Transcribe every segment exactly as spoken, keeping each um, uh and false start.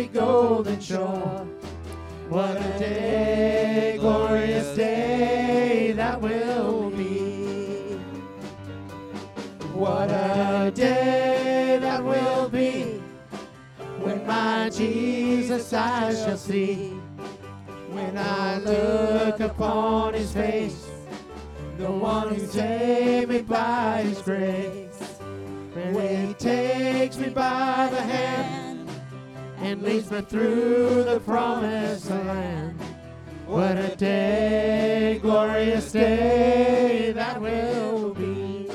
sweet golden shore. What a day, glorious day that will be. What a day that will be, when my Jesus I shall see. When I look upon his face, the one who saved me by his grace. When he takes me by the hand and leads me through the promised land. What a day, glorious day that will be.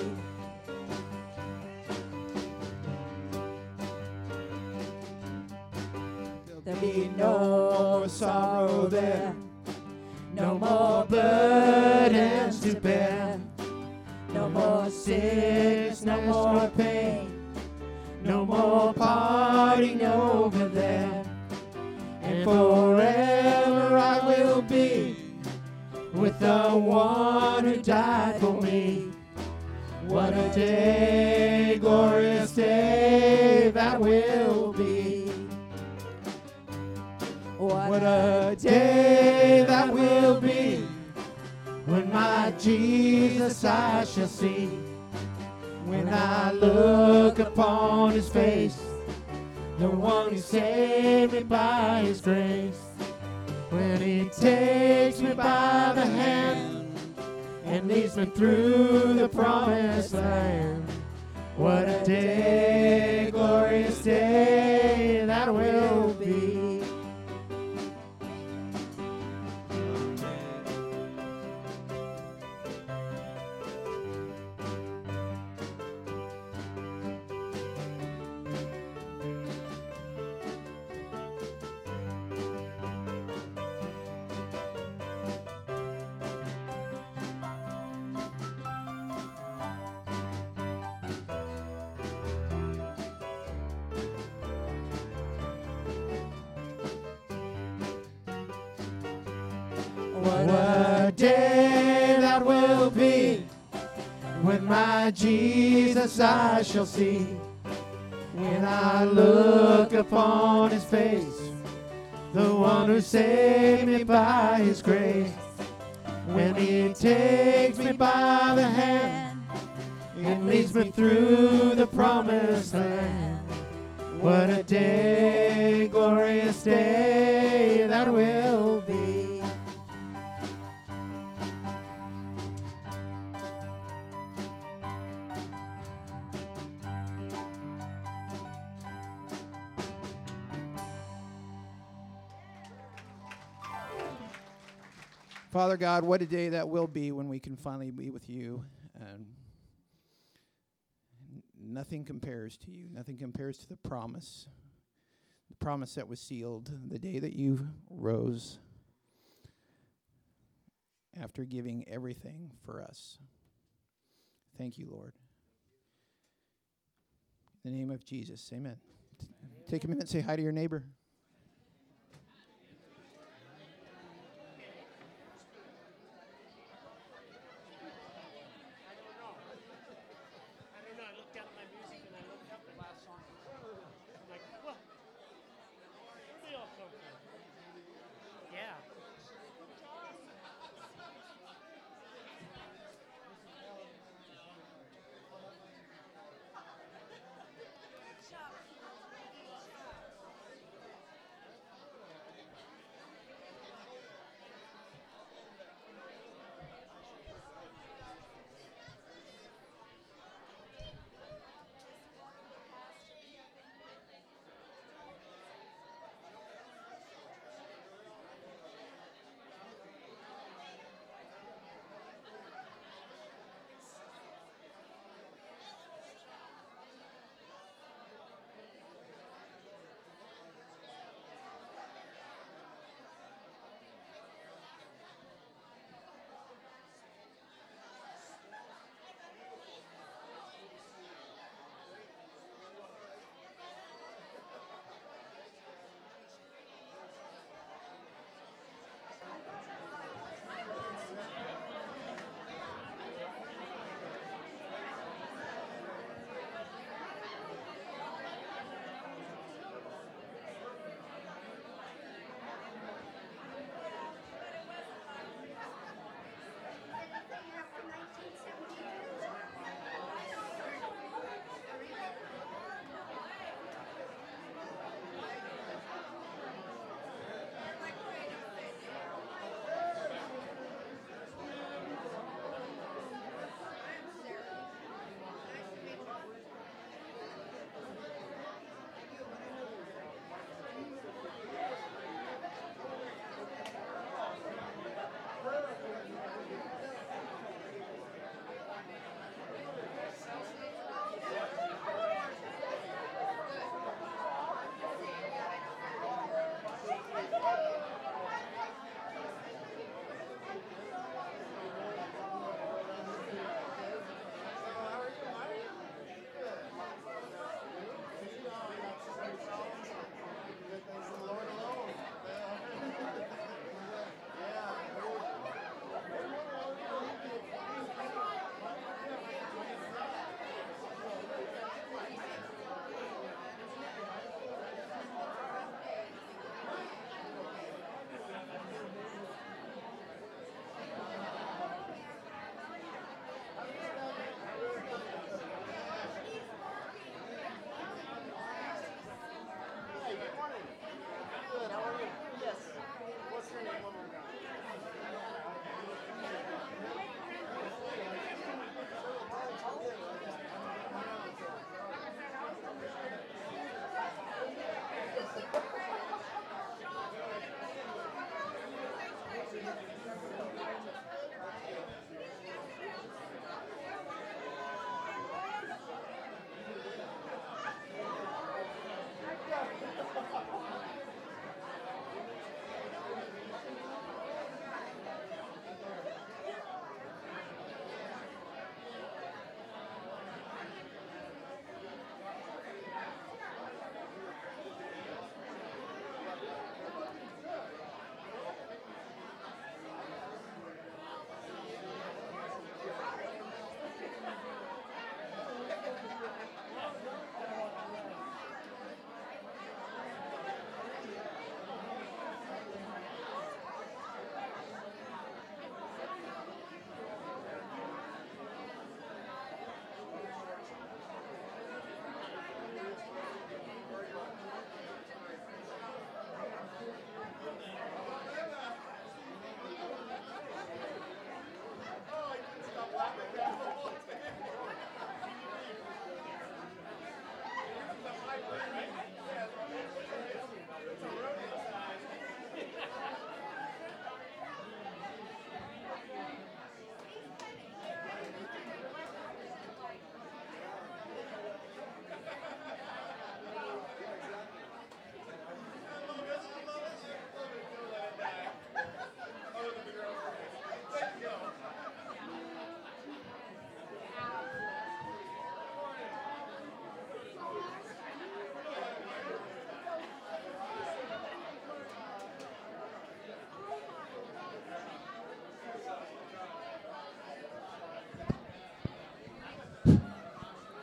There'll be no sorrow there, no more burdens to bear, no more sickness, no more pain, no more parting over there. And forever I will be with the one who died for me. What a day, glorious day that will be. What a day that will be, when my Jesus I shall see. When I look upon his face, the one who saved me by his grace. When he takes me by the hand and leads me through the promised land. What a day, glorious day that will be. What a day that will be, when my Jesus I shall see. When I look upon his face, the one who saved me by his grace. When he takes me by the hand and leads me through the promised land. What a day, glorious day that will be. Father God, what a day that will be when we can finally be with you. And nothing compares to you. Nothing compares to the promise. The promise that was sealed the day that you rose after giving everything for us. Thank you, Lord. In the name of Jesus, amen. Take a minute and say hi to your neighbor.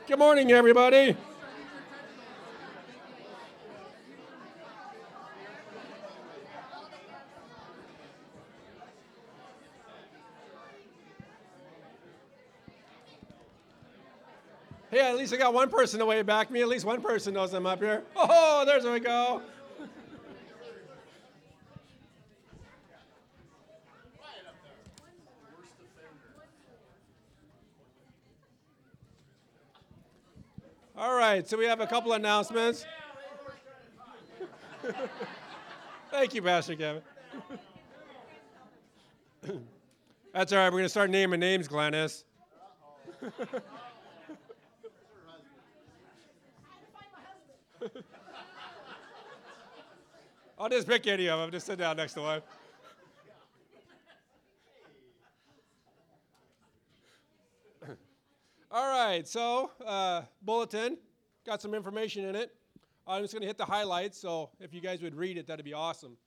Good morning, everybody. Hey, at least I got one person away back me. At least one person knows I'm up here. Oh, there's we go. All right, so we have a couple announcements. Thank you, Pastor Kevin. That's all right. We're going to start naming names, Glennis. I'll just pick any of them. Just sit down next to one. All right, so uh, bulletin, got some information in it. I'm just going to hit the highlights, so if you guys would read it, that'd be awesome.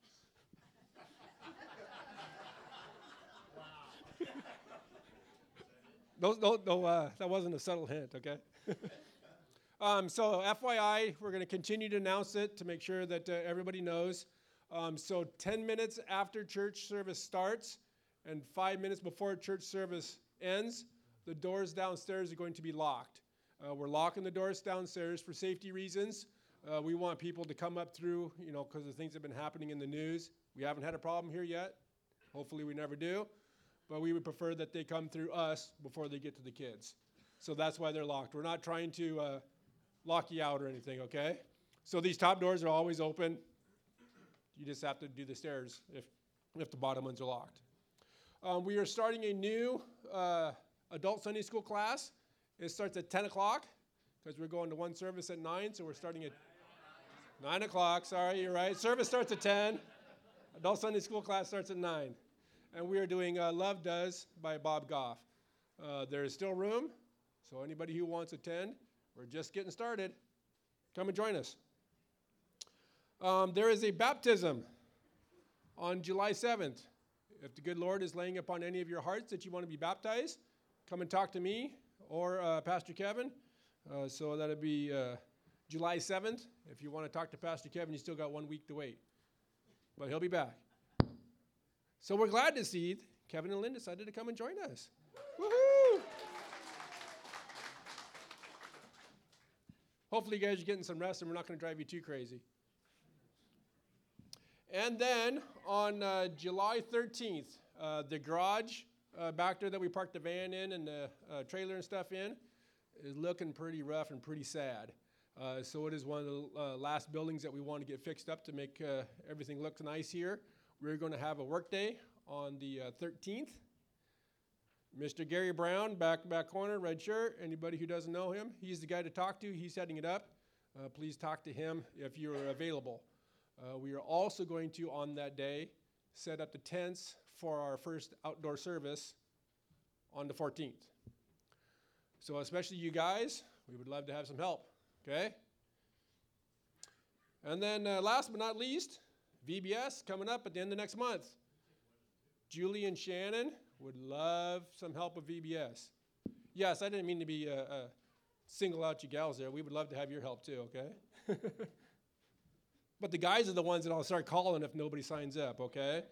no, no, no uh, that wasn't a subtle hint, okay? um, so F Y I, we're going to continue to announce it to make sure that uh, everybody knows. Um, so ten minutes after church service starts and five minutes before church service ends, the doors downstairs are going to be locked. Uh, we're locking the doors downstairs for safety reasons. Uh, we want people to come up through, you know, because of things that have been happening in the news. We haven't had a problem here yet. Hopefully we never do. But we would prefer that they come through us before they get to the kids. So that's why they're locked. We're not trying to uh, lock you out or anything, okay? So these top doors are always open. You just have to do the stairs if, if the bottom ones are locked. Um, we are starting a new uh, adult Sunday school class. It starts at ten o'clock because we're going to one service at nine, so we're starting at nine o'clock. Sorry, you're right. Service starts at ten. Adult Sunday school class starts at nine. And we are doing uh, Love Does by Bob Goff. Uh, there is still room, so anybody who wants to attend, we're just getting started. Come and join us. Um, there is a baptism on July seventh. If the good Lord is laying upon any of your hearts that you want to be baptized, come and talk to me or uh, Pastor Kevin. Uh, so that'll be uh, July seventh. If you want to talk to Pastor Kevin, you still got one week to wait. But he'll be back. So we're glad to see Kevin and Lynn decided to come and join us. Woohoo! Hopefully you guys are getting some rest and we're not going to drive you too crazy. And then on uh, July thirteenth, uh, the garage uh, back there that we parked the van in and the uh, trailer and stuff in is looking pretty rough and pretty sad. Uh, so it is one of the uh, last buildings that we want to get fixed up to make uh, everything look nice here. We're going to have a work day on the uh, thirteenth. Mister Gary Brown, back back corner, red shirt. Anybody who doesn't know him, he's the guy to talk to. He's setting it up. Uh, please talk to him if you're available. Uh, we are also going to, on that day, set up the tents for our first outdoor service on the fourteenth. So especially you guys, we would love to have some help, okay? And then uh, last but not least, V B S coming up at the end of next month. Julie and Shannon would love some help with V B S. Yes, I didn't mean to be uh, uh, single out you gals there. We would love to have your help too, okay? But the guys are the ones that I'll start calling if nobody signs up, okay?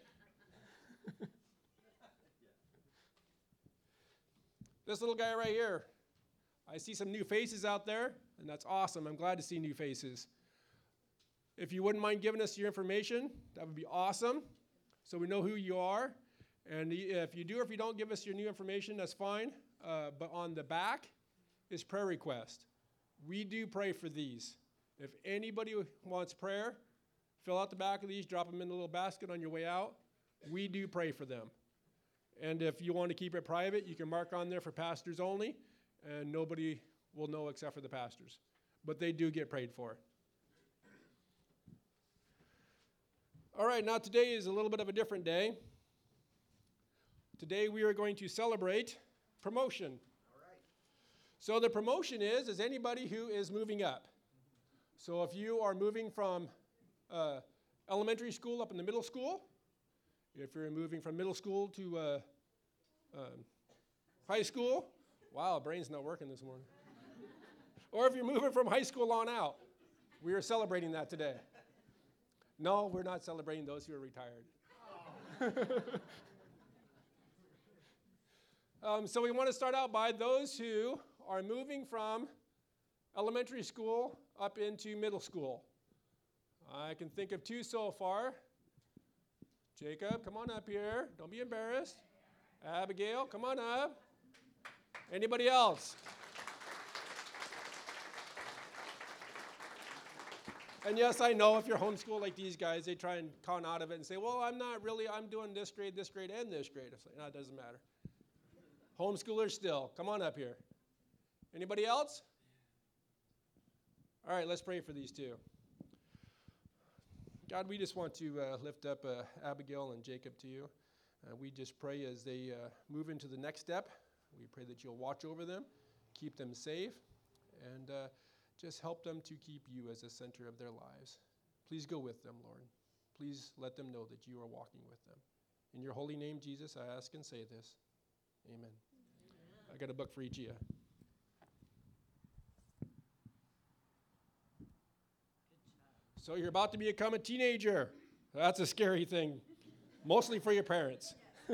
This little guy right here, I see some new faces out there, and that's awesome. I'm glad to see new faces. If you wouldn't mind giving us your information, that would be awesome, so we know who you are. And if you do or if you don't give us your new information, that's fine. Uh, but on the back is prayer request. We do pray for these. If anybody wants prayer, fill out the back of these, drop them in the little basket on your way out. We do pray for them. And if you want to keep it private, you can mark on there for pastors only, and nobody will know except for the pastors. But they do get prayed for. All right, now today is a little bit of a different day. Today we are going to celebrate promotion. All right. So the promotion is, is anybody who is moving up. So if you are moving from uh, elementary school up in the middle school, if you're moving from middle school to uh, uh, high school, wow, brain's not working this morning. Or if you're moving from high school on out. We are celebrating that today. No, we're not celebrating those who are retired. um, so we want to start out by those who are moving from elementary school up into middle school. I can think of two so far. Jacob, come on up here. Don't be embarrassed. Abigail, come on up. Anybody else? And yes, I know if you're homeschooled like these guys, they try and con out of it and say, well, I'm not really, I'm doing this grade, this grade, and this grade. It's like, no, it doesn't matter. Homeschoolers still. Come on up here. Anybody else? All right, let's pray for these two. God, we just want to uh, lift up uh, Abigail and Jacob to you. Uh, we just pray as they uh, move into the next step. We pray that you'll watch over them, keep them safe, and uh, just help them to keep you as the center of their lives. Please go with them, Lord. Please let them know that you are walking with them. In your holy name, Jesus, I ask and say this. Amen. Amen. I got a book for each of you. So you're about to become a teenager. That's a scary thing, mostly for your parents.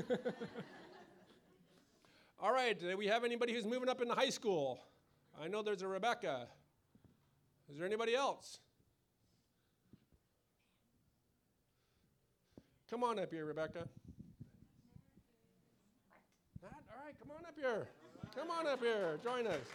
All right, do we have anybody who's moving up into high school? I know there's a Rebecca. Is there anybody else? Come on up here, Rebecca. Matt, all right, come on up here. Come on up here. Join us.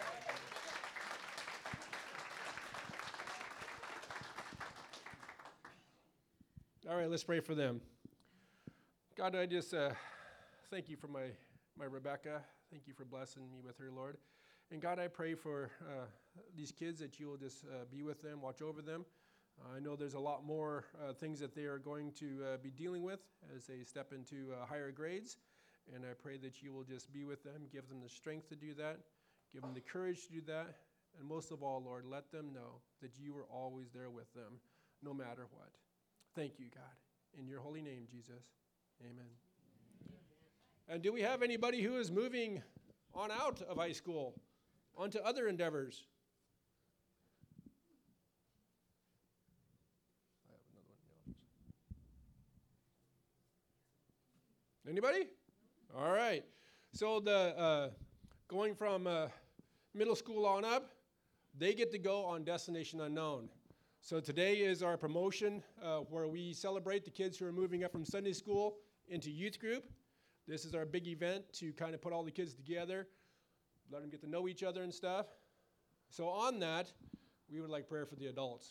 All right, let's pray for them. God, I just uh, thank you for my, my Rebecca. Thank you for blessing me with her, Lord. And God, I pray for uh, these kids that you will just uh, be with them, watch over them. Uh, I know there's a lot more uh, things that they are going to uh, be dealing with as they step into uh, higher grades. And I pray that you will just be with them, give them the strength to do that, give them the courage to do that. And most of all, Lord, let them know that you are always there with them, no matter what. Thank you, God. In your holy name, Jesus. Amen. Amen. And do we have anybody who is moving on out of high school, onto other endeavors? I have another one. Anybody? All right. So the uh, going from uh, middle school on up, they get to go on Destination Unknown. So today is our promotion uh, where we celebrate the kids who are moving up from Sunday school into youth group. This is our big event to kind of put all the kids together, let them get to know each other and stuff. So on that, we would like prayer for the adults.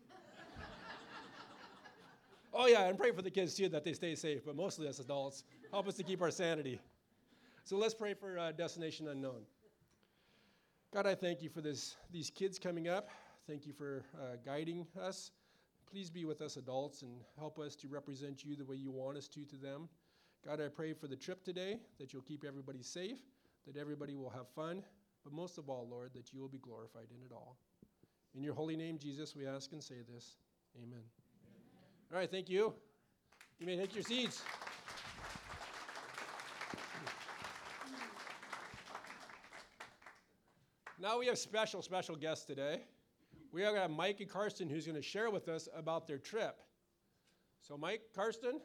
Oh yeah, and pray for the kids too, that they stay safe, but mostly us adults. Help us to keep our sanity. So let's pray for uh, Destination Unknown. God, I thank you for this, these kids coming up. Thank you for uh, guiding us. Please be with us adults and help us to represent you the way you want us to to them. God, I pray for the trip today, that you'll keep everybody safe, that everybody will have fun, but most of all, Lord, that you will be glorified in it all. In your holy name, Jesus, we ask and say this. Amen. Amen. All right, thank you. You may take your seats. Now we have special, special guests today. We are going to have Mike and Karsten who's going to share with us about their trip. So Mike, Karsten.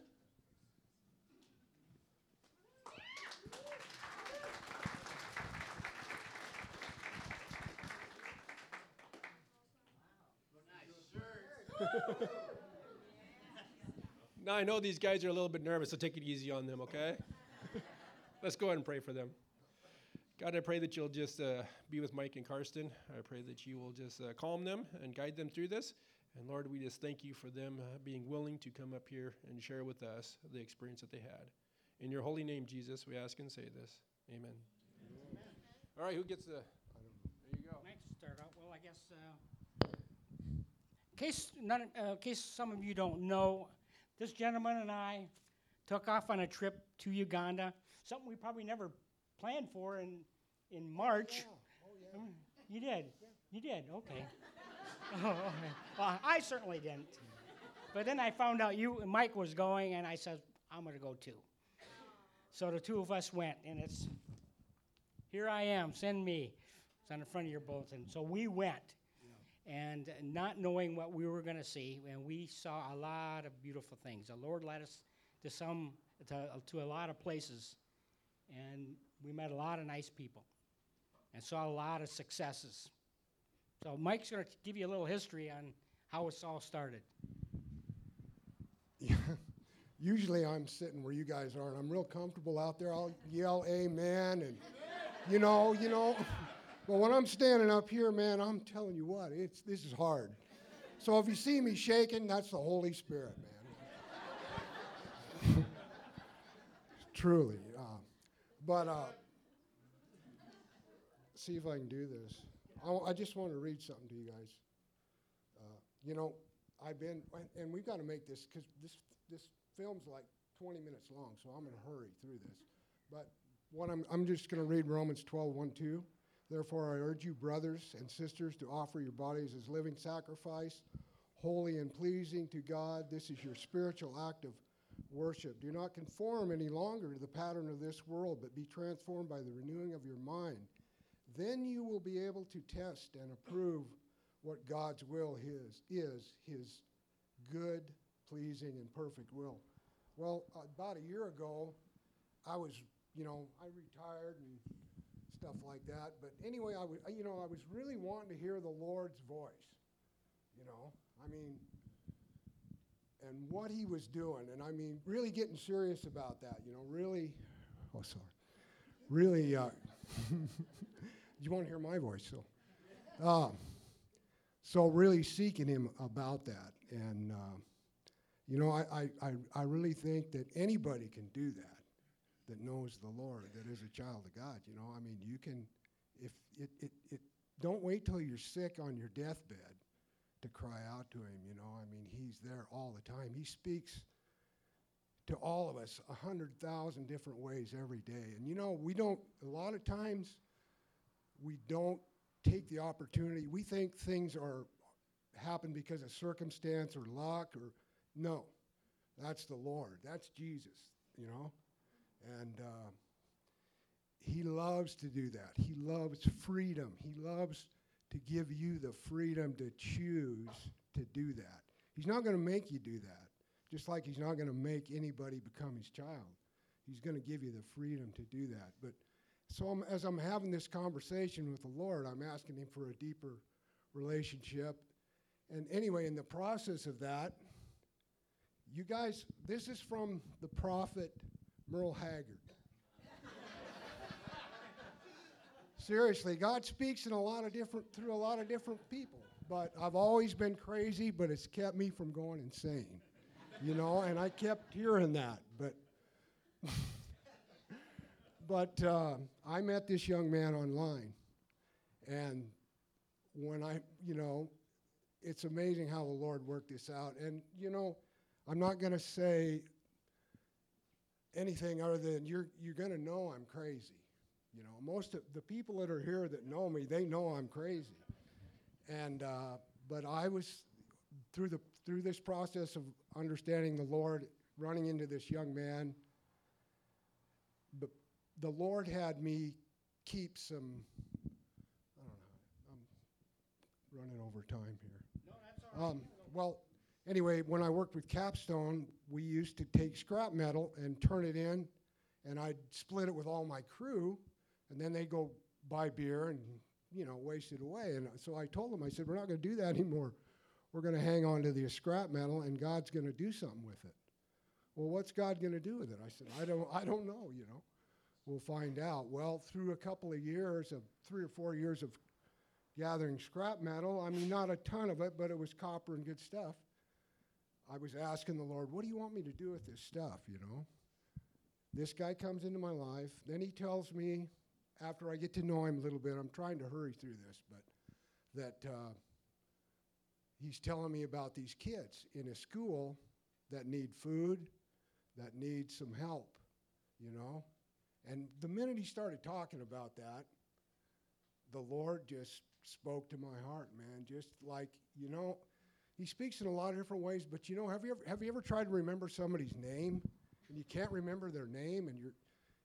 Now I know these guys are a little bit nervous, so take it easy on them, okay? Let's go ahead and pray for them. God, I pray that you'll just uh, be with Mike and Karsten. I pray that you will just uh, calm them and guide them through this. And Lord, we just thank you for them uh, being willing to come up here and share with us the experience that they had. In your holy name, Jesus, we ask and say this. Amen. Amen. All right, who gets the... I don't know. There you go. Thanks, start out. Well, I guess, uh, in case, none, uh, in case some of you don't know, this gentleman and I took off on a trip to Uganda, something we probably never planned for in, in March. Yeah. Oh, yeah. Um, you did? Yeah. You did? Okay. Oh, okay. Well, I certainly didn't. But then I found out you and Mike was going, and I said, I'm going to go too. So the two of us went, and it's, here I am, send me. It's on the front of your bulletin. So we went, and not knowing what we were going to see, and we saw a lot of beautiful things. The Lord led us to some to, to a lot of places, and we met a lot of nice people, and saw a lot of successes. So Mike's going to give you a little history on how it's all started. Yeah. Usually I'm sitting where you guys are, and I'm real comfortable out there. I'll yell amen, and you know, you know. But when I'm standing up here, man, I'm telling you what, it's this is hard. So if you see me shaking, that's the Holy Spirit, man. Truly. Uh, but uh, see if I can do this. I, I just want to read something to you guys. Uh, you know, I've been, and we've got to make this, because this this film's like twenty minutes long, so I'm in a hurry through this. But what I'm, I'm just going to read Romans twelve, one, two. Therefore, I urge you, brothers and sisters, to offer your bodies as living sacrifice, holy and pleasing to God. This is your spiritual act of worship. Do not conform any longer to the pattern of this world, but be transformed by the renewing of your mind. Then you will be able to test and approve what God's will his, is, his good, pleasing, and perfect will. Well, uh, about a year ago, I was, you know, I retired and stuff like that. But anyway, I was, you know, I was really wanting to hear the Lord's voice, you know. I mean, and what he was doing. And I mean, really getting serious about that, you know, really, oh, sorry. Really, uh, you want to hear my voice, so. Uh, so really seeking him about that. And, uh, you know, I, I, I, I really think that anybody can do that. That knows the Lord, that is a child of God, you know. I mean, you can, if it, it, it, don't wait till you're sick on your deathbed to cry out to him, you know. I mean, he's there all the time. He speaks to all of us a hundred thousand different ways every day. And, you know, we don't, a lot of times, we don't take the opportunity. We think things are, happen because of circumstance or luck or, no, that's the Lord. That's Jesus, you know. And uh, he loves to do that. He loves freedom. He loves to give you the freedom to choose to do that. He's not going to make you do that, just like he's not going to make anybody become his child. He's going to give you the freedom to do that. But so I'm, as I'm having this conversation with the Lord, I'm asking him for a deeper relationship. And anyway, in the process of that, you guys, this is from the prophet Merle Haggard. Seriously, God speaks in a lot of different, through a lot of different people. But I've always been crazy, but it's kept me from going insane. You know, and I kept hearing that. But but uh, I met this young man online. And when I, you know, it's amazing how the Lord worked this out. And, you know, I'm not going to say anything other than you're you're going to know I'm crazy. You know, most of the people that are here that know me, they know I'm crazy. And uh, but I was through the through this process of understanding the Lord, running into this young man. But the Lord had me keep some. I don't know. I'm running over time here. No, that's all right. Um, well. Anyway, when I worked with Capstone, we used to take scrap metal and turn it in, and I'd split it with all my crew, and then they'd go buy beer and, you know, waste it away. And so I told them, I said, we're not going to do that anymore. We're going to hang on to the scrap metal, and God's going to do something with it. Well, what's God going to do with it? I said, I don't, I don't know, you know. We'll find out. Well, through a couple of years, of three or four years of gathering scrap metal, I mean, not a ton of it, but it was copper and good stuff. I was asking the Lord, what do you want me to do with this stuff, you know? This guy comes into my life. Then he tells me, after I get to know him a little bit, I'm trying to hurry through this, but that uh, he's telling me about these kids in a school that need food, that need some help, you know? And the minute he started talking about that, the Lord just spoke to my heart, man, just like, you know, he speaks in a lot of different ways, but you know, have you ever have you ever tried to remember somebody's name and you can't remember their name, and you're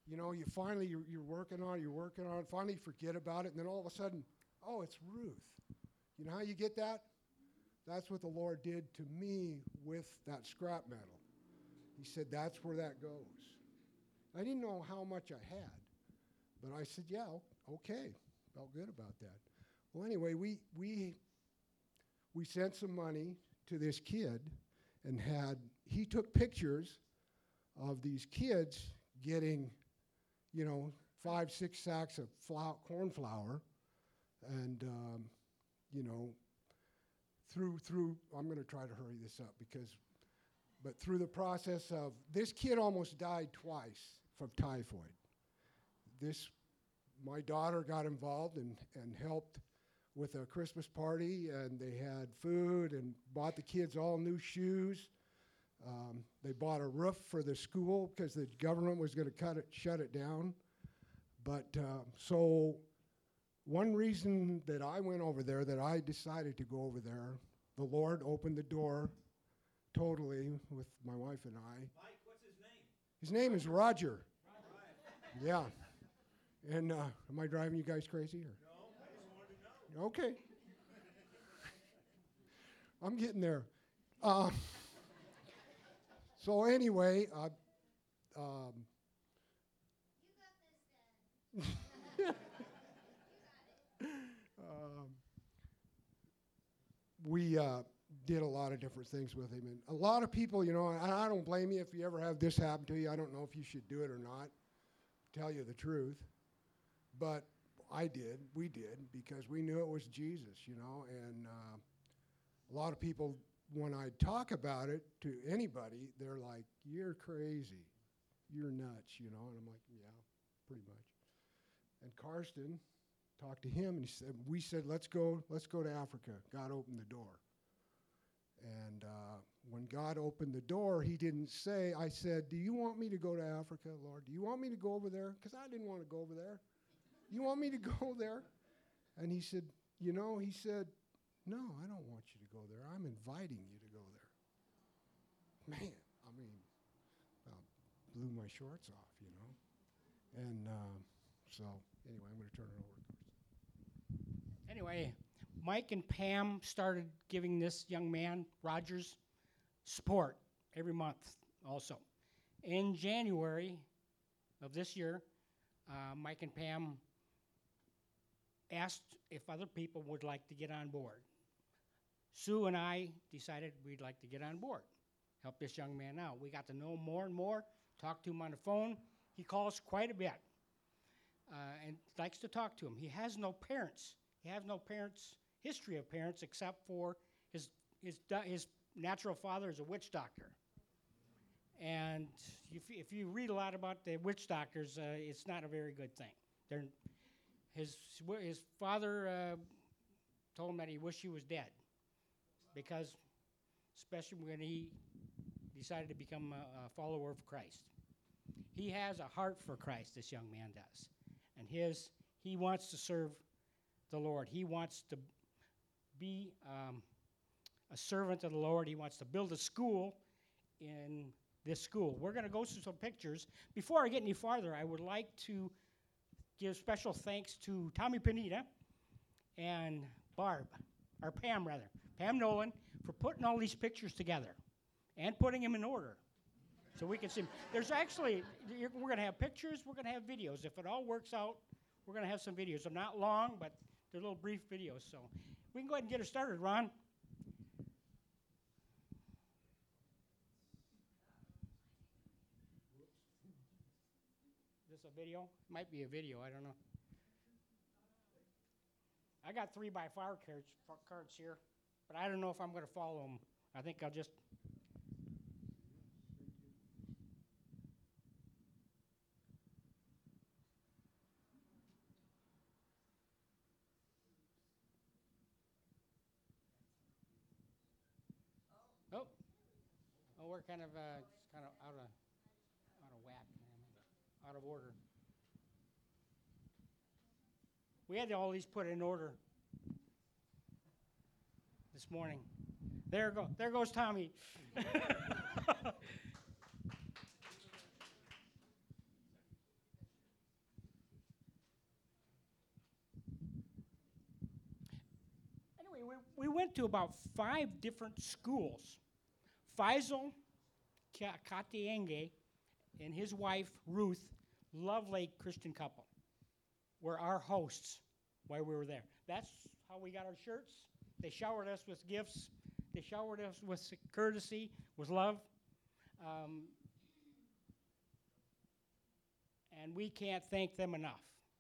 you know, you finally, you're, you're working on it, you're working on it, finally forget about it, and then all of a sudden, oh, it's Ruth. You know how you get that? That's what the Lord did to me with that scrap metal. He said, that's where that goes. I didn't know how much I had, but I said, yeah, okay. Felt good about that. Well, anyway, we, we, we sent some money to this kid and had, he took pictures of these kids getting, you know, five, six sacks of flour, corn flour, and, um, you know, through, through, I'm going to try to hurry this up because, but through the process of, this kid almost died twice from typhoid. This, my daughter got involved and, and helped with a Christmas party, and they had food and bought the kids all new shoes. Um, they bought a roof for the school because the government was going to cut it, shut it down. But uh, so one reason that I went over there, that I decided to go over there, the Lord opened the door totally with my wife and I. Mike, what's his name? His name is Roger. Right. Yeah. And uh, am I driving you guys crazy? Or? No, I just wanted to know. Okay. I'm getting there. Uh, so anyway, uh, um, um, we uh, did a lot of different things with him, and a lot of people, you know, and I don't blame you if you ever have this happen to you. I don't know if you should do it or not. Tell you the truth, but I did. We did because we knew it was Jesus, you know, and uh, a lot of people, when I talk about it to anybody, they're like, "You're crazy, you're nuts," you know, and I'm like, "Yeah, pretty much." And Karsten talked to him, and he said, "We said let's go, let's go to Africa." God opened the door, and uh, when God opened the door, He didn't say, "I said, do you want me to go to Africa, Lord? Do you want me to go over there?" Because I didn't want to go over there. You want me to go there? And He said, "You know," He said, "No, I don't want you to go there. I'm inviting you to go there." Man, I mean, uh, blew my shorts off, you know. And uh, so, anyway, I'm going to turn it over. Anyway, Mike and Pam started giving this young man, Rogers, support every month also. In January of this year, uh, Mike and Pam asked if other people would like to get on board. Sue and I decided we'd like to get on board, help this young man out. We got to know him more and more, talked to him on the phone. He calls quite a bit uh, and likes to talk to him. He has no parents. He has no parents, history of parents, except for his, his, his natural father is a witch doctor. And if, if you read a lot about the witch doctors, uh, it's not a very good thing. They're, his, his father uh, told him that he wished he was dead, because especially when he decided to become a, a follower of Christ. He has a heart for Christ, this young man does. And his, he wants to serve the Lord. He wants to be um, a servant of the Lord. He wants to build a school in this school. We're going to go through some pictures. Before I get any farther, I would like to give special thanks to Tommy Panita and Barb, or Pam rather, Pam Nolan, for putting all these pictures together and putting them in order so we can see them. There's actually, you're, we're going to have pictures, we're going to have videos. If it all works out, we're going to have some videos. They're not long, but they're little brief videos. So we can go ahead and get her started, Ron. Is this a video? Might be a video, I don't know. I got three by five cards, cards here, but I don't know if I'm going to follow them. I think I'll just... Oh, oh, we're kind of, uh, kind of out of, out of whack, out of order. We had all these put in order this morning. There go, there goes Tommy. we went to about five different schools. Faisal Ka- Katienge and his wife, Ruth, lovely Christian couple, were our hosts while we were there. That's how we got our shirts. They showered us with gifts. They showered us with courtesy, with love. Um, and we can't thank them enough.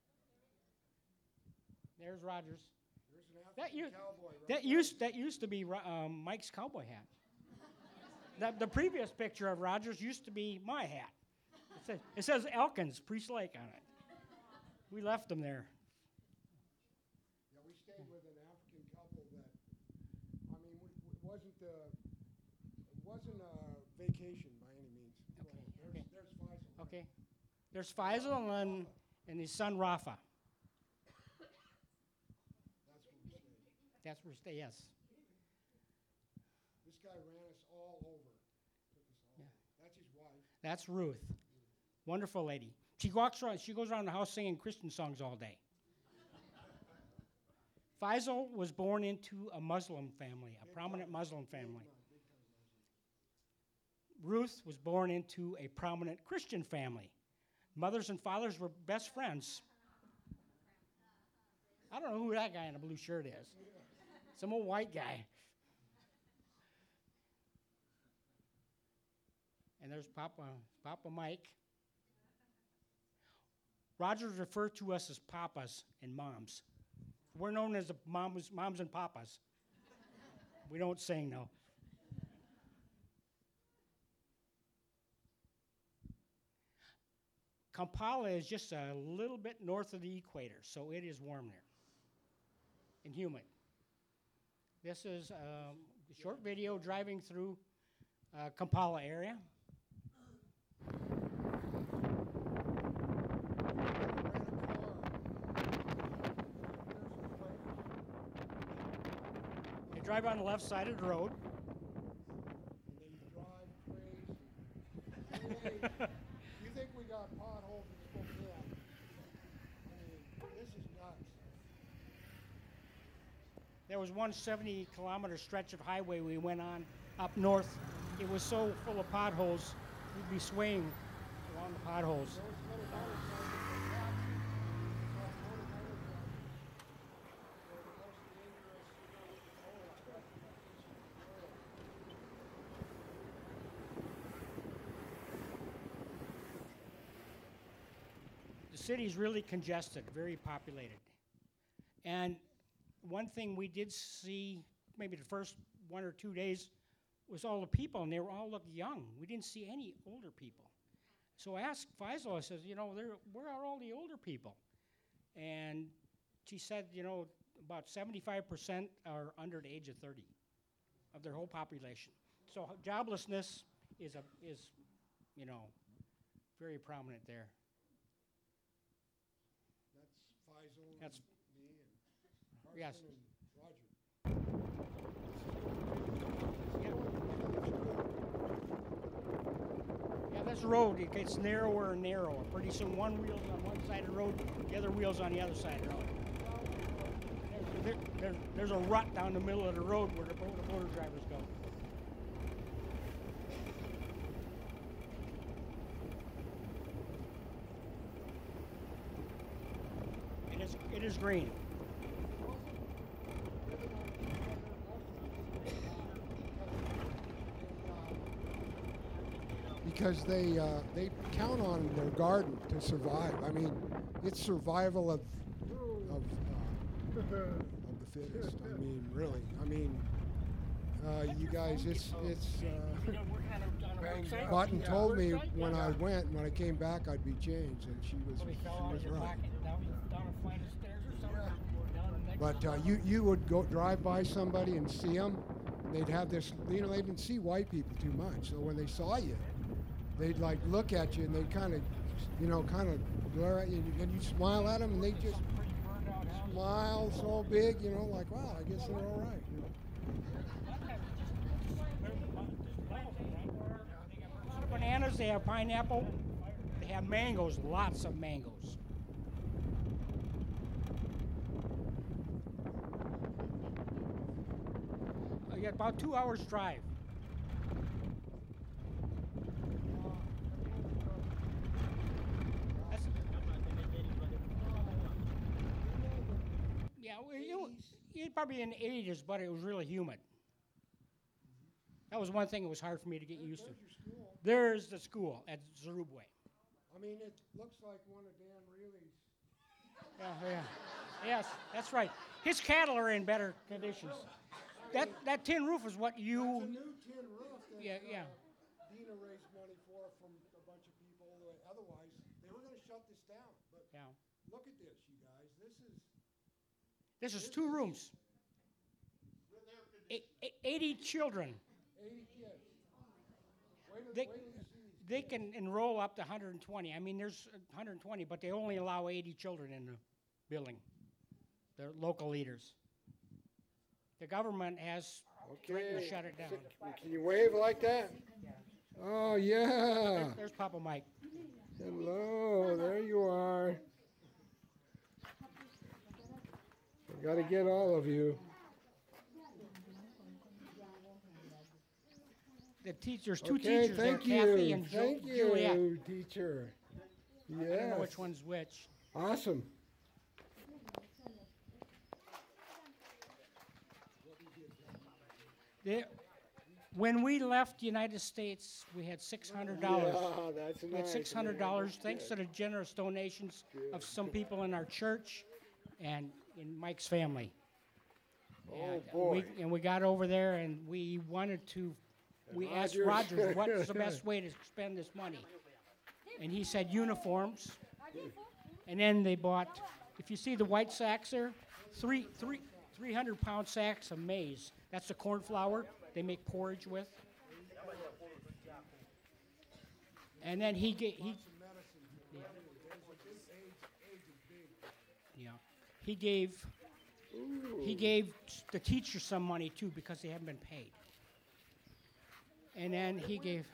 There's Rogers. There's an That, African u- cowboy right that, there. used, that used to be Ro- um, Mike's cowboy hat. the, the previous picture of Rogers used to be my hat. It says, it says Elkins, Priest Lake on it. We left them there. Yeah, we stayed with an African couple that, I mean, we, it wasn't a, it wasn't a vacation by any means. Okay, Well, okay. There's, there's Faisal. Okay. There's Faisal and, and his son Rafa. That's where we stayed. That's where we stay, yes. This guy ran us all over. Took us all Yeah. over. That's his wife. That's Ruth. Wonderful lady. She walks around, she goes around the house singing Christian songs all day. Faisal was born into a Muslim family, a prominent Muslim family. Ruth was born into a prominent Christian family. Mothers and fathers were best friends. I don't know who that guy in a blue shirt is. Some old white guy. And there's Papa, Papa Mike. Rogers referred to us as papas and moms. We're known as the moms, moms and papas. We don't sing, no. Kampala is just a little bit north of the equator, so it is warm there and humid. This is um, a short video driving through uh, Kampala area. They drive on the left side of the road. And then you drive crazy. Hey, you think we got potholes in Spokane? I mean, this is nuts. There was one seventy kilometer stretch of highway we went on up north. It was so full of potholes, we'd be swaying along the potholes. Those little motorcycles are taxis. Those motor- motorcycles. They're the most dangerous, you know, motorcycles in the world. The city's really congested, very populated. And one thing we did see, maybe the first one or two days, was all the people, and they were all look young. We didn't see any older people. So I asked Faisal, I says, you know, there, where are all the older people? And she said, you know, about seventy-five percent are under the age of thirty of their whole population. So joblessness is, a, is you know, very prominent there. That's Faisal That's- and me and Yes. Carson and Roger. Yeah, this road, it gets narrower and narrower. Pretty soon one wheel's on one side of the road, the other wheel's on the other side of the road. There, there, there's a rut down the middle of the road where the, mo- the motor drivers go. It is, it is green. Because they uh, they count on their garden to survive. I mean, it's survival of of, uh, of the fittest. I mean, really. I mean, uh, you guys, it's it's. Uh, Button told me when I went, when I came back, I'd be changed, and she was she was right. But uh, you you would go drive by somebody and see them. They'd have this, you know, they didn't see white people too much. So when they saw you, they'd like look at you and they'd kind of, you know, kind of glare at you, and you smile at them, and they just smile so big, you know, like, wow, I guess they're all right. You know? Bananas, they have pineapple, they have mangoes, lots of mangoes. yeah, about two hours drive. That's, yeah, well, you, you're probably in the eighties, but it was really humid. That was one thing that was hard for me to get used to. There's your school. There's the school at Zerubwe. I mean, it looks like one of Dan Reilly's. Yeah, yeah. Yes, that's right. His cattle are in better conditions. That that tin roof is what It's a you. new tin roof that Yeah, yeah. uh, Dina raised money for from a bunch of people. that Otherwise, they were going to shut this down. But Yeah. look at this, you guys. This is This is two rooms. Eight, eight- eighty children. eighty kids. Wait till, They- wait till you see these. They can enroll up to one hundred twenty. I mean, there's one hundred twenty, but they only allow eighty children in the building. They're local leaders. The government has threatened to Okay. shut it down. Can you wave like that? Oh, yeah. There's Papa Mike. Hello, there you are. I got to get all of you. The teachers, two Okay, teachers there, thank Kathy you. and Ju- Thank Juliet. you, teacher. I don't know Yes. which one's which. Awesome. They, when we left the United States, we had six hundred dollars. Yeah, that's nice. We had six hundred dollars, thanks to the generous donations of some people in our church and in Mike's family. Oh, And boy. we, and we got over there and we wanted to, we asked Rogers- Rogers, what's the best way to spend this money? And he said uniforms. And then they bought, if you see the white sacks there, three, three, three hundred pound sacks of maize. That's the corn flour they make porridge with. And then he gave, he, yeah. Yeah. He gave, he gave the teachers some money too because they haven't been paid. And then he gave,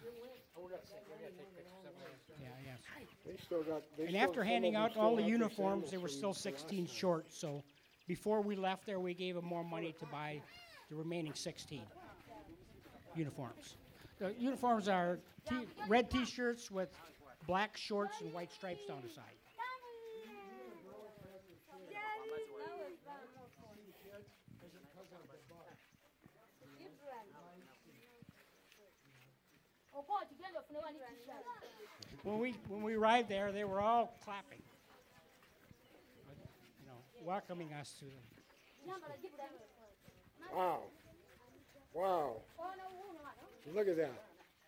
yeah, yes. They still got. They And still- after some handing of them out still all the have their uniforms, they sandals were from still the last sixteen time. short. So before we left there, we gave them more money to buy the remaining sixteen uniforms. The uniforms are t- red T-shirts with black shorts and white stripes down the side. When we when we arrived there, they were all clapping, you know, welcoming us to. Wow. Wow. Look at that.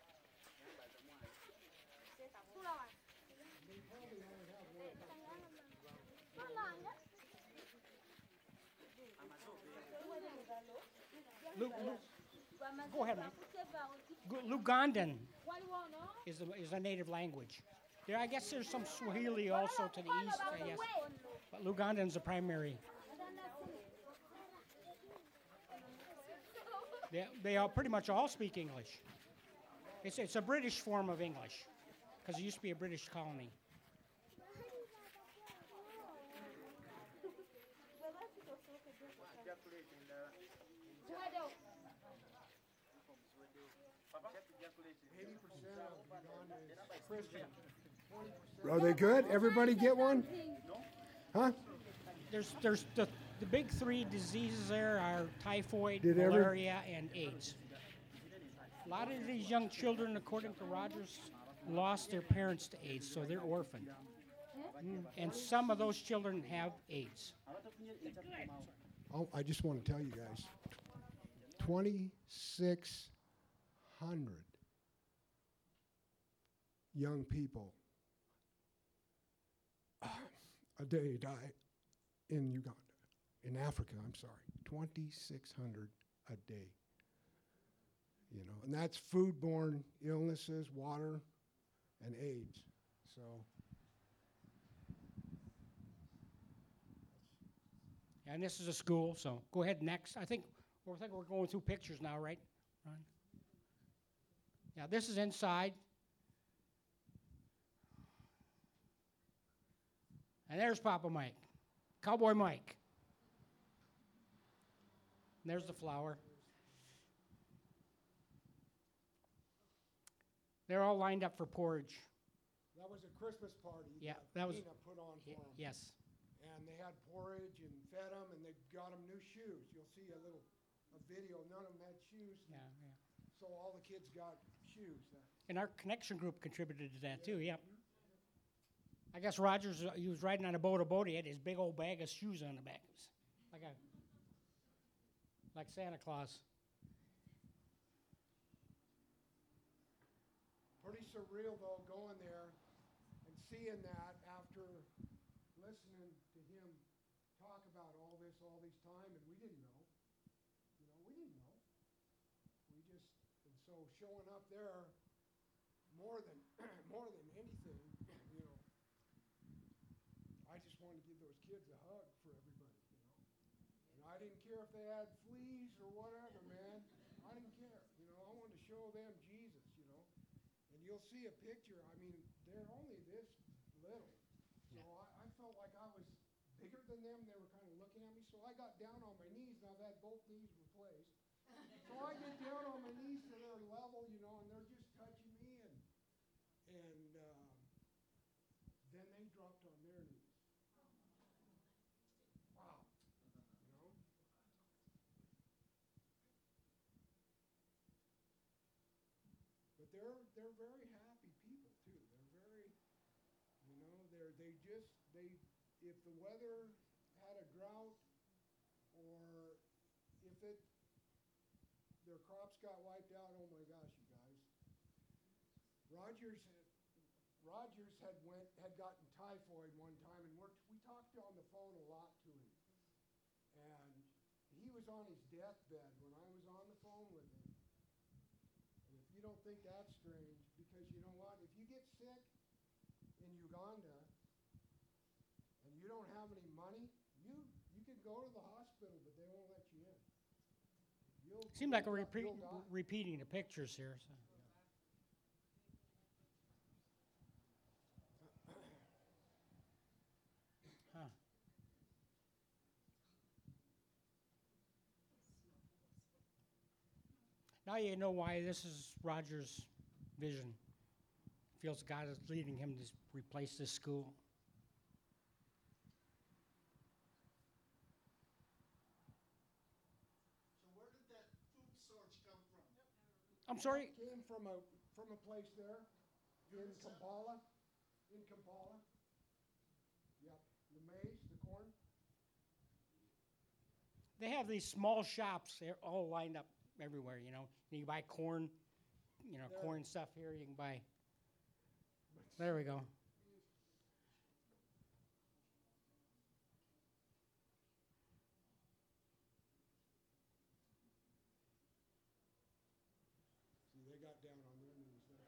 Lu- Lu- Go ahead, Mike. Gu- Lugandan is a, is a native language. There, I guess there's some Swahili also to the east, I guess. But Lugandan's the primary. They, they all pretty much all speak English. It's, it's a British form of English, because it used to be a British colony. Are they good? Everybody get one? Huh? There's, there's the, the big three diseases there are typhoid, Did every- malaria, and AIDS. A lot of these young children, according to Rogers, lost their parents to AIDS, so they're orphaned. And some of those children have AIDS. Oh, I just want to tell you guys, twenty-six hundred young people uh, a day die in Uganda, in Africa, I'm sorry, twenty-six hundred a day. You know, and that's foodborne illnesses, water, and AIDS. So And this is a school, so go ahead next. I think, I think we're going through pictures now, right, Ron? Yeah, this is inside. And there's Papa Mike, Cowboy Mike. And there's the flower. They're all lined up for porridge. That was a Christmas party Yeah, that that was- Nina put on for Y- them. Yes. And they had porridge and fed them, and they got them new shoes. You'll see a little, a video, none of them had shoes. Yeah, yeah. So all the kids got shoes. Uh, And our connection group contributed to that too, yep. I guess Rogers, uh, he was riding on a boat, a boat, he had his big old bag of shoes on the back. It was like a, like Santa Claus. Pretty surreal though, going there and seeing that after listening to him talk about all this all this time, and we didn't know. You know, we didn't know. We just, and so showing up there more than more than anything, you know, I just wanted to give those kids a hug for everybody, you know. And I didn't care if they had fleas or whatever, man. I didn't care. You know, I wanted to show them Jesus, you know. And you'll see a picture. I mean, they're only this little. So I, I felt like I was bigger than them. They were kind of looking at me. So I got down on my knees, and I've had both knees replaced. So I get down on my knees to their level, you know, and they're just touching me. And, and um, then they dropped on their knees. Wow. You know? But they're they're very happy people too. They're very, you know, they're they just they if the weather had a drought or if it their crops got wiped out, oh my gosh, you guys. Rogers Rogers had went had gotten typhoid one time, and we're, we talked on the phone a lot to him. And he was on his deathbed when I was on the phone with him. And if you don't think that's strange, because you know what? If you get sick in Uganda and you don't have any money, you you can go to the hospital, but they won't let you in. You'll, Seemed like you'll we're die- repeat, you'll die. repeating the pictures here. So. Huh. Now you know why this is Roger's vision. Feels God is leading him to s- replace this school. So where did that food source come from? I'm sorry. Came from a from a place there in Kampala. In Kampala. Yep. The maize, the corn. They have these small shops. They're all lined up everywhere. You know, you can buy corn. You know, There. corn stuff here. You can buy. There we go. See, they got down on their knees there.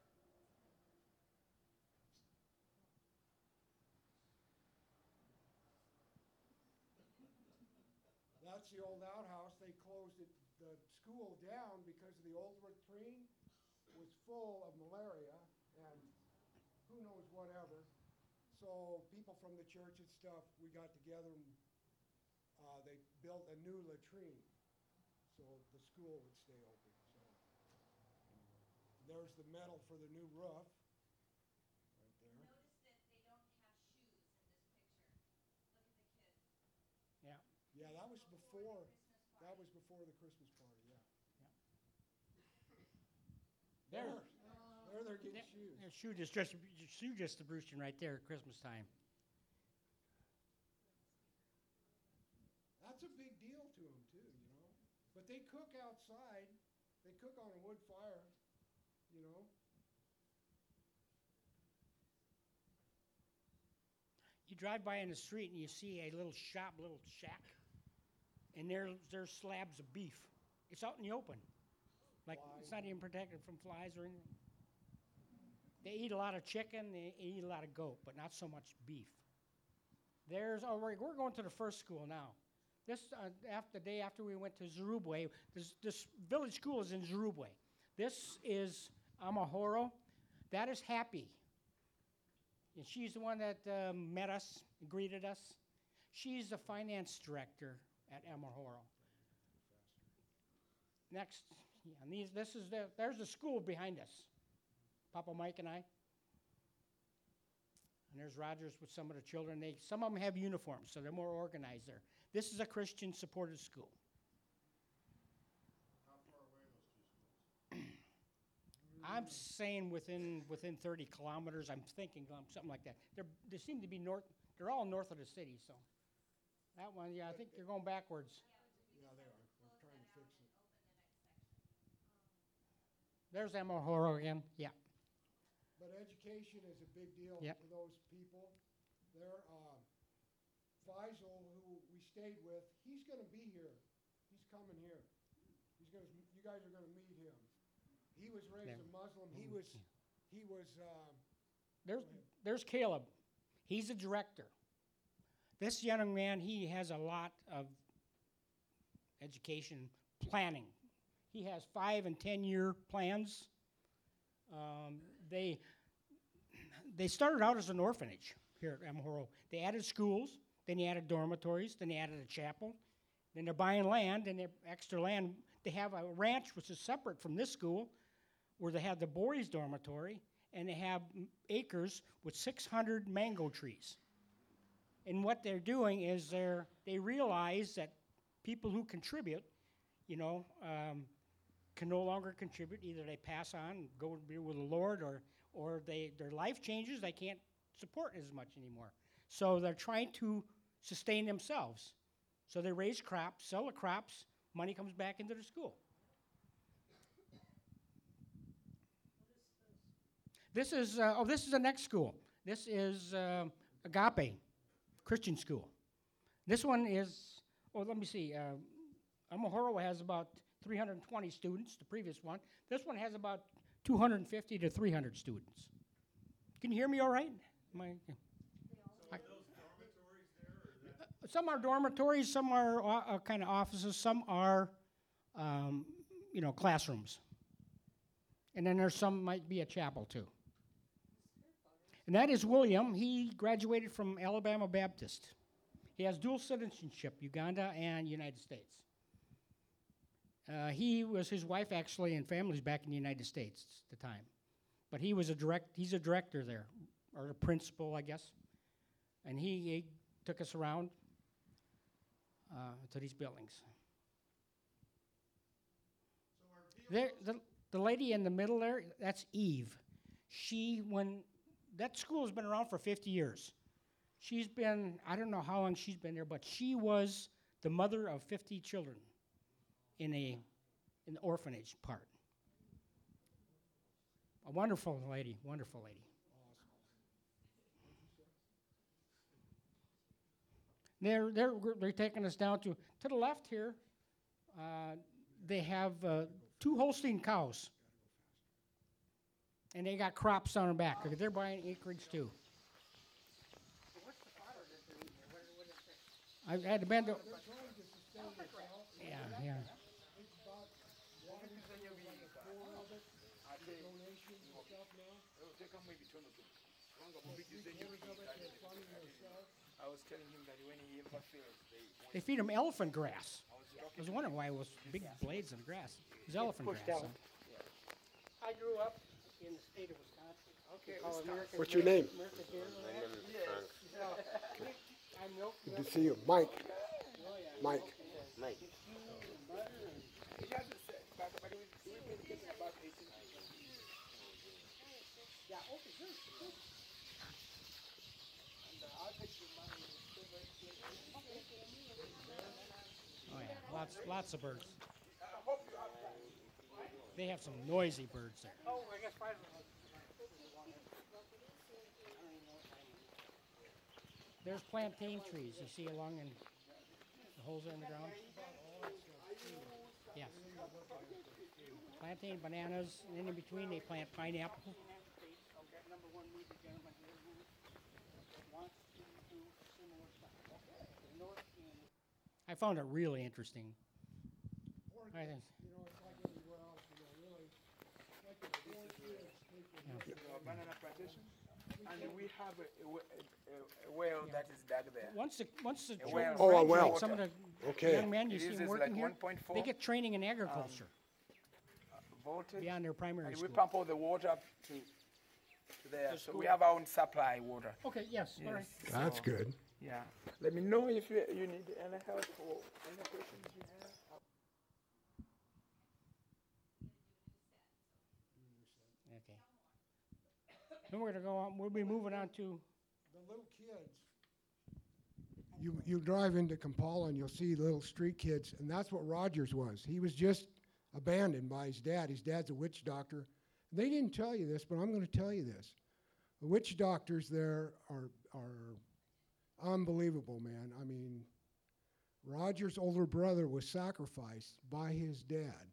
That's the old outhouse. They closed it, the school down because the old latrine was full of malaria and who knows whatever. So people from the church and stuff, we got together and uh, they built a new latrine so the school would stay open. So there's the metal for the new roof right there. Notice that they don't have shoes in this picture. Look at the kids. Yeah. Yeah, that was before, Christmas that party. was before the Christmas party, yeah. There. There, there they're getting There- shoes. There's shoe distribution, shoe distribution right there at Christmas time. That's a big deal to them too, you know. But they cook outside. They cook on a wood fire, you know. You drive by in the street and you see a little shop, little shack, and there, there's slabs of beef. It's out in the open. Like, it's not even protected from flies or anything. They eat a lot of chicken, they eat a lot of goat, but not so much beef. There's, oh, we're, we're going to the first school now. This, uh, after, the day after we went to Zerubwe, this, this village school is in Zerubwe. This is Amahoro. That is Happy. And she's the one that um, met us, greeted us. She's the finance director at Amahoro. Next, yeah, and these, this is the, there's the school behind us. Papa Mike and I. And there's Rogers with some of the children. They, some of them have uniforms, so they're more organized there. This is a Christian-supported school. I'm saying within within thirty kilometers. I'm thinking um, something like that. They're, they seem to be north. They're all north of the city. So that one, yeah, I think they're going backwards. Yeah, they are. I'm trying to fix it. There's Amahoro again. Yeah. But education is a big deal Yep. to those people. There, uh, Faisal, who we stayed with, he's gonna be here. He's coming here. He's gonna, you guys are gonna meet him. He was raised There. a Muslim. He was, he was, um, There's Go ahead. there's Caleb. He's a director. This young man, he has a lot of education planning. He has five and ten year plans. Um, they they started out as an orphanage here at Amahoro. They added schools, then they added dormitories, then they added a chapel. Then they're buying land, and they're extra land. They have a ranch which is separate from this school, where they have the boys' dormitory, and they have m- acres with six hundred mango trees. And what they're doing is they're they realize that people who contribute, you know, um, can no longer contribute. Either they pass on and go to be with the Lord, or or they their life changes. They can't support as much anymore. So they're trying to sustain themselves. So they raise crops, sell the crops, money comes back into the school. This is uh, oh, this is the next school. This is um Agape Christian School. This one is oh, let me see. Uh, Amahoro has about three hundred twenty students. The previous one. This one has about two hundred fifty to three hundred students. Can you hear me all right? Am I, yeah. I- Uh, Some are dormitories, some are uh, uh, kind of offices, some are, um, you know, classrooms. And then there's some might be a chapel too. And that is William. He graduated from Alabama Baptist. He has dual citizenship, Uganda and United States. Uh, he was his wife actually and family's back in the United States at the time. But he was a direct, he's a director there, or a principal, I guess. And he, he took us around uh, to these buildings. There, the, the lady in the middle there, that's Eve. She, when, that school has been around for fifty years. She's been, I don't know how long she's been there, but she was the mother of fifty children in a, in the orphanage part. A wonderful lady, wonderful lady. They're, they're, they're taking us down to, to the left here, uh, they have uh, two Holstein cows. And they got crops on the back. Look, they're buying acreage too. I had to bend. o- they're trying to sustain themselves. Yeah, yeah. It's about water, like a quarter of it, donations and stuff now. Three quarters of it, they're funding themselves. I was telling him that when he ever fails, they They feed them elephant grass. I was wondering why it was big blades of grass. It was elephant grass. so. I grew up in the state of Wisconsin. Okay, Call American What's your name? American Deer Land. I milk Good to see you. Mike. Mike. he hasn't said, but, but we, we've been thinking about eighteen. Yeah, okay, good, good. And uh, I'll take the money and still very Oh yeah, lots, lots of birds. I hope you have that. They have some noisy birds there. Oh, I guess five of them. There's plantain trees you see along in the holes in the ground. Yes. Plantain, bananas, and then in between they plant pineapple. I found it really interesting. I think, You know, it's like everywhere else, you know, really, like the corn fields taken. Uh, banana plantation. And we have a, a, we- a, a well that is dug there. once the, once the A children well. Oh, a graduate, well. some of the Okay. young men, you It see uses them like working here, one point four they get training in agriculture voltage. beyond their primary And we school. pump all the water up to, there. The So school. we have our own supply water. Okay, yes, all right. Yes. That's So, good. Yeah. Let me know if you, you need any help or any questions you have. Okay. Then we're gonna go on, we'll be moving on to, The little kids. You, you drive into Kampala and you'll see little street kids, and that's what Rogers was. He was just abandoned by his dad. His dad's a witch doctor. They didn't tell you this, but I'm going to tell you this. The witch doctors there are, are unbelievable, man. I mean, Rogers' older brother was sacrificed by his dad.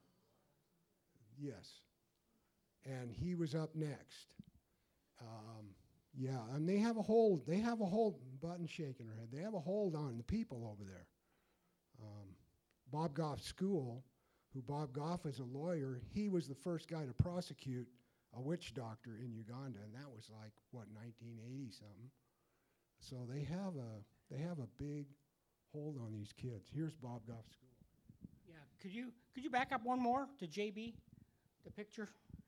Yes. And he was up next. Um, yeah, and they have a hold. They have a hold. Button shaking her head. They have a hold on the people over there. Um, Bob Goff's school, who Bob Goff is a lawyer, he was the first guy to prosecute a witch doctor in Uganda, and that was like what nineteen eighty something. So they have a they have a big hold on these kids. Here's Bob Goff's school. yeah, could you, could you back up one more to J B, the picture?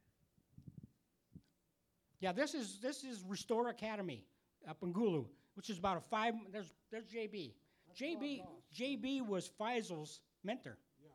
Yeah, this is, this is Restore Academy up in Gulu, which is about a five, there's, there's J B. That's J B, Bob Goff. J B was Faisal's mentor. Yeah.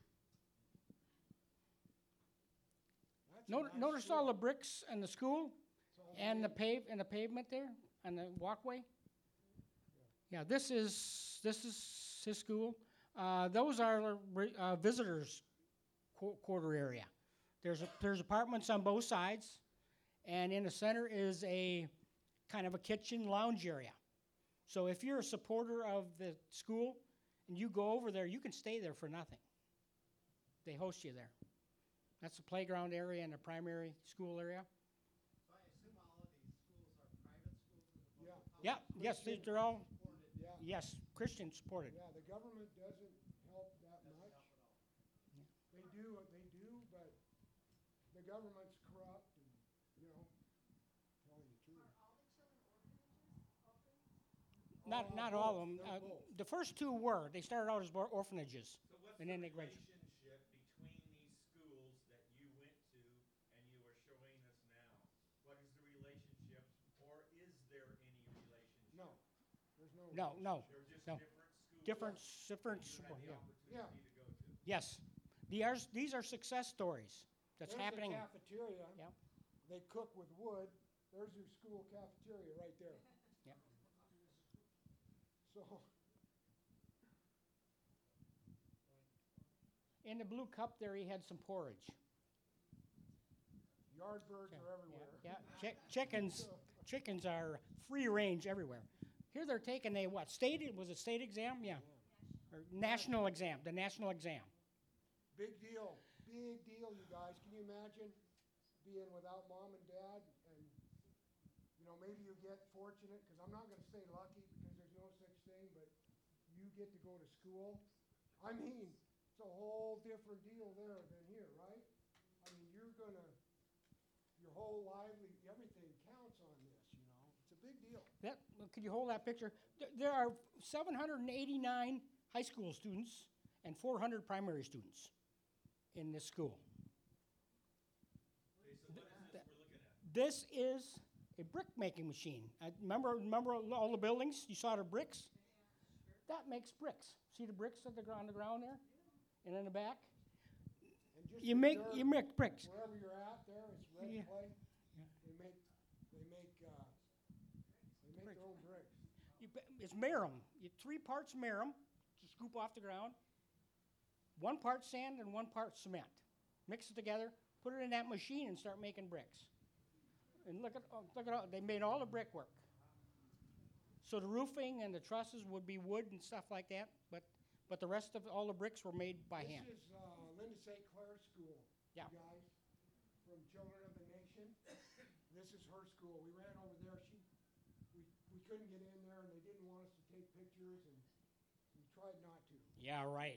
That's a No, nice notice school. all the bricks and the school It's all and the made. pave, and the pavement there, and the walkway? Yeah, this is, this is his school. Uh, those are re- uh, visitors' qu- quarter area. There's, a- there's apartments on both sides, and in the center is a kind of a kitchen lounge area. So if you're a supporter of the school and you go over there, you can stay there for nothing. They host you there. That's the playground area and the primary school area. So I assume all of these schools are private schools as opposed Yeah. to public? Yeah, yes, they- they're all, Yeah. yes, Christian supported. Yeah, the government doesn't help that much. They do, what they do, but the government's corrupt and, you know, telling the truth. Not, Uh, not all of both, them. they're Uh, both. the first two were. They started out as or- orphanages, So what's and the then they graduated. relationship between these schools that you went to and you are showing us now? What is the relationship, or is there any relationship? No, there's no. No, no, They're just no. different schools Different, different, you support, had the yeah. Yeah. opportunity to go to? Yes. The ours- These are success stories that's There's the happening. cafeteria. Yep. They cook with wood. There's your school cafeteria right there. Yep. So, In the blue cup there, he had some porridge. yard birds Yeah, are everywhere. Yeah, Chick- chickens, chickens are free range everywhere. Here they're taking a, what, state, was it state exam? Yeah. Or national exam, the national exam. Big deal, big deal, you guys. Can you imagine being without mom and dad and, you know, maybe you get fortunate, because I'm not gonna say lucky because there's no such thing, but you get to go to school. I mean, it's a whole different deal there than here, right? I mean, you're gonna, your whole lively, everything counts on this, you know? It's a big deal. That, well, could you hold that picture? There, there are seven hundred eighty-nine high school students and four hundred primary students in this school. Okay, so what is this we're looking at? This is a brick making machine. I remember, remember all the buildings? You saw the bricks? That makes bricks. See the bricks at the, gr- on the ground there? And in the back? And just You the make, dirt, you make bricks. wherever you're at there, it's red Yeah. clay. Yeah. They make, they make, uh, they make their own bricks. You, b- it's marum. You, three parts marum to scoop off the ground, one part sand and one part cement. Mix it together, put it in that machine, and start making bricks. And look at oh, look at all, they made all the brickwork. So the roofing and the trusses would be wood and stuff like that, but but the rest of all the bricks were made by hand. This is, uh, Linda Saint Clair School. Yeah. You guys, from Children of the Nation. This is her school. We ran over there. She, we, we couldn't get in there and they didn't want us to take pictures and we tried not to. Yeah, right.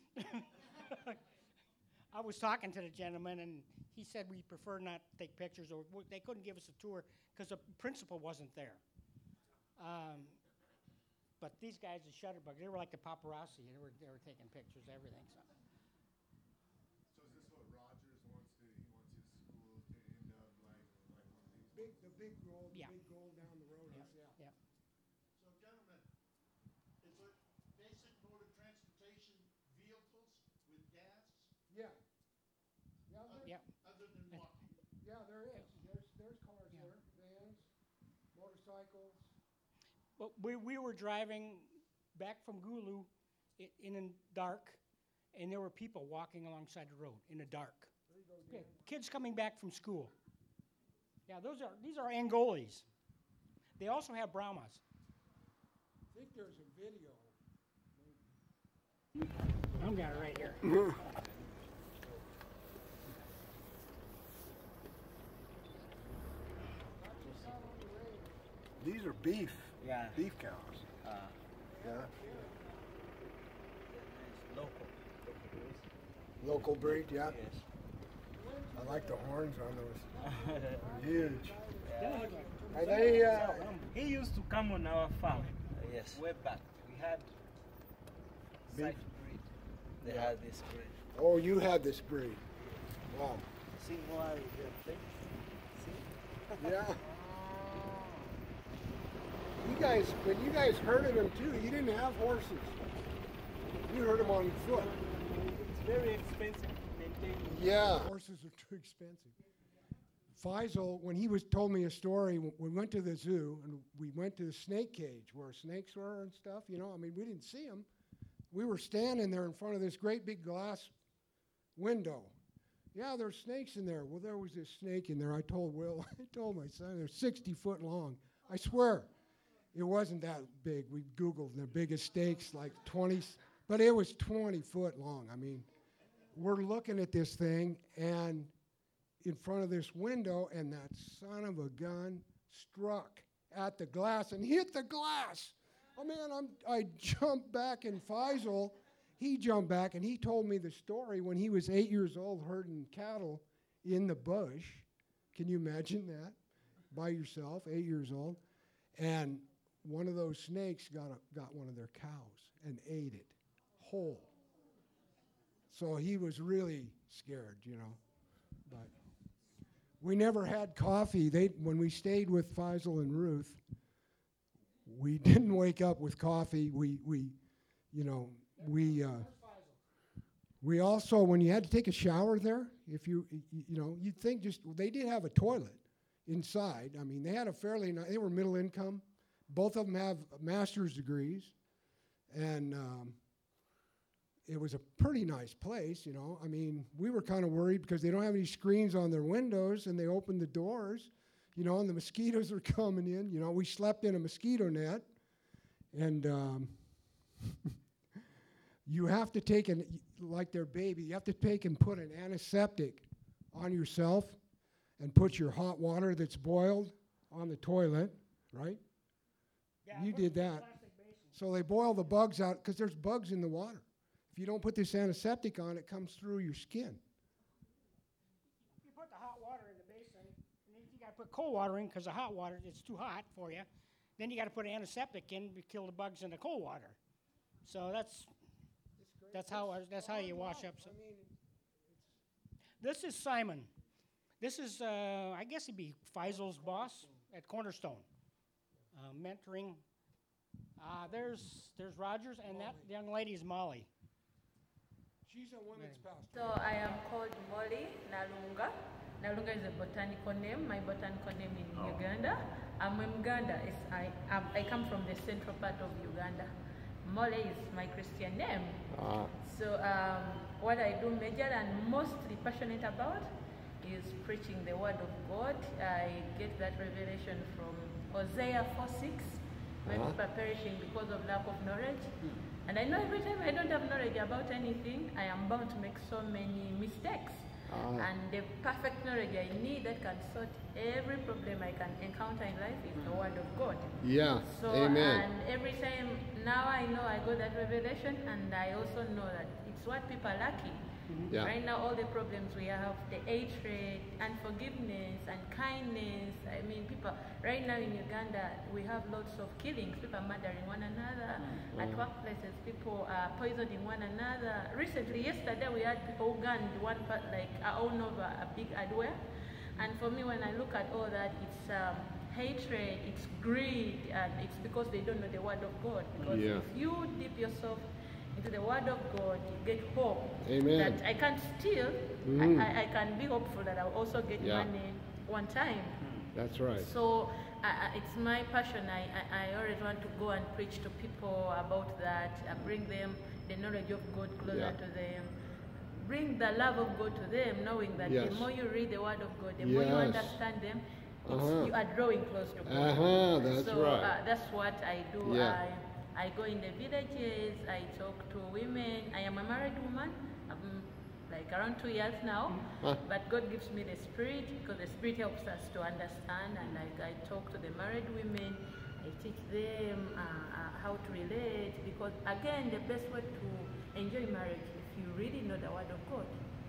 I was talking to the gentleman, and he said we prefer not to take pictures, or w- they couldn't give us a tour because the principal wasn't there. Um, but these guys at Shutterbug, they were like the paparazzi. They were, they were taking pictures, everything. So. So is this what Rogers wants to, he wants his school to end up like, like one of these big, the big gold, the Yeah. big gold down the road is, yeah. Yeah. So gentlemen, is it basic mode of transportation vehicles with gas Yeah. Yeah, there, Yeah. other than And- walking? yeah, there is. There's, there's cars Yeah. there, vans, motorcycles. But we, we were driving back from Gulu i- in the dark, and there were people walking alongside the road in the dark. There you go, Yeah, Dan. kids coming back from school. Yeah, those are these are Angolis. They also have Brahmas. I think there's a video. I've got it right here. These are beef, Yeah. beef cows. Uh, Yeah. local. Local breed, yeah. Yes. I like the horns on those. Huge. Are they, uh, He used to come on our farm. Yes. Way back. We had Beef. such breed. They Yeah. have this breed. oh, you had this breed. Wow. See why they think. See? Yeah. You guys, when you guys herded them too, you didn't have horses. You herd them on foot. It's very expensive to maintain. Yeah. Horses are too expensive. Faisal, when he was told me a story, w- we went to the zoo and we went to the snake cage where snakes were and stuff. You know, I mean, we didn't see them. We were standing there in front of this great big glass window. Yeah, there's snakes in there. Well, there was this snake in there. I told Will, I told my son, they're sixty foot long. I swear, it wasn't that big. We Googled the biggest snakes, like twenty, but it was twenty foot long. I mean, we're looking at this thing and in front of this window, and that son of a gun struck at the glass and hit the glass. Oh man, I'm, I jumped back, and Faisal, he jumped back and he told me the story when he was eight years old herding cattle in the bush. Can you imagine that? By yourself, eight years old. And one of those snakes got, a, got one of their cows and ate it whole. So he was really scared, you know. But we never had coffee. They, when we stayed with Faisal and Ruth, we didn't wake up with coffee. We, we you know, we, uh, we also, when you had to take a shower there, if you, y- y- you know, you'd think just, they did have a toilet inside. I mean, they had a fairly, ni- they were middle income. Both of them have master's degrees. And um, it was a pretty nice place, you know. I mean, we were kind of worried because they don't have any screens on their windows, and they opened the doors, you know, and the mosquitoes are coming in. You know, we slept in a mosquito net, and um, you have to take an, like their baby, you have to take and put an antiseptic on yourself and put your hot water that's boiled on the toilet, right? Yeah, You put did it in a that. plastic basin. So they boil the bugs out because there's bugs in the water. If you don't put this antiseptic on, it comes through your skin. You put the hot water in the basin, and then you got to put cold water in because the hot water, it's too hot for you. Then you got to put antiseptic in to kill the bugs in the cold water. So that's that's how I- that's how you wash up. So. I mean, This is Simon. This is uh, I guess he'd be Faisal's boss at Cornerstone, uh, mentoring. Uh, there's there's Rogers, and that young lady is Molly. she's a women's pastor. So I am called Molly Nalunga. Nalunga is a botanical name. My botanical name in Uganda. I'm in Uganda. It's, I, um, I come from the central part of Uganda. Molly is my Christian name. So um, what I do major and mostly passionate about is preaching the word of God. I get that revelation from Hosea four six, when people are perishing because of lack of knowledge. And I know every time I don't have knowledge about anything, I am bound to make so many mistakes. And the perfect knowledge I need that can sort every problem I can encounter in life is the word of God. Yeah, So, amen. and every time now I know I got that revelation, and I also know that it's what people are lacking. Yeah. Right now, all the problems we have, the hatred, unforgiveness, and kindness. I mean, people, right now in Uganda, we have lots of killings. People are murdering one another. At workplaces, people are poisoning one another. Recently, yesterday, we had people who gunned one part, like, uh, all over a big hardware. And for me, when I look at all that, it's um, hatred, it's greed, and it's because they don't know the Word of God. Because Yeah. if you dip yourself into the Word of God, you get hope. Amen. That I can't steal, Mhm. I, I, I can be hopeful that I'll also get Yeah. money one time. That's right. So I, I- it's my passion. I, I, I always want to go and preach to people about that, uh, bring them the knowledge of God closer Yeah. to them, bring the love of God to them, knowing that Yes. the more you read the Word of God, the more you Yes. understand them, it's, Uh-huh. you are drawing close to God. Uh-huh, that's so, right. uh, that's what I do. Yeah. I, I go in the villages, I talk to women. I am a married woman. I'm like around two years now. Huh. But God gives me the Spirit, because the Spirit helps us to understand. And like I talk to the married women, I teach them uh, uh, how to relate. Because again, the best way to enjoy marriage, if you really know the Word of God.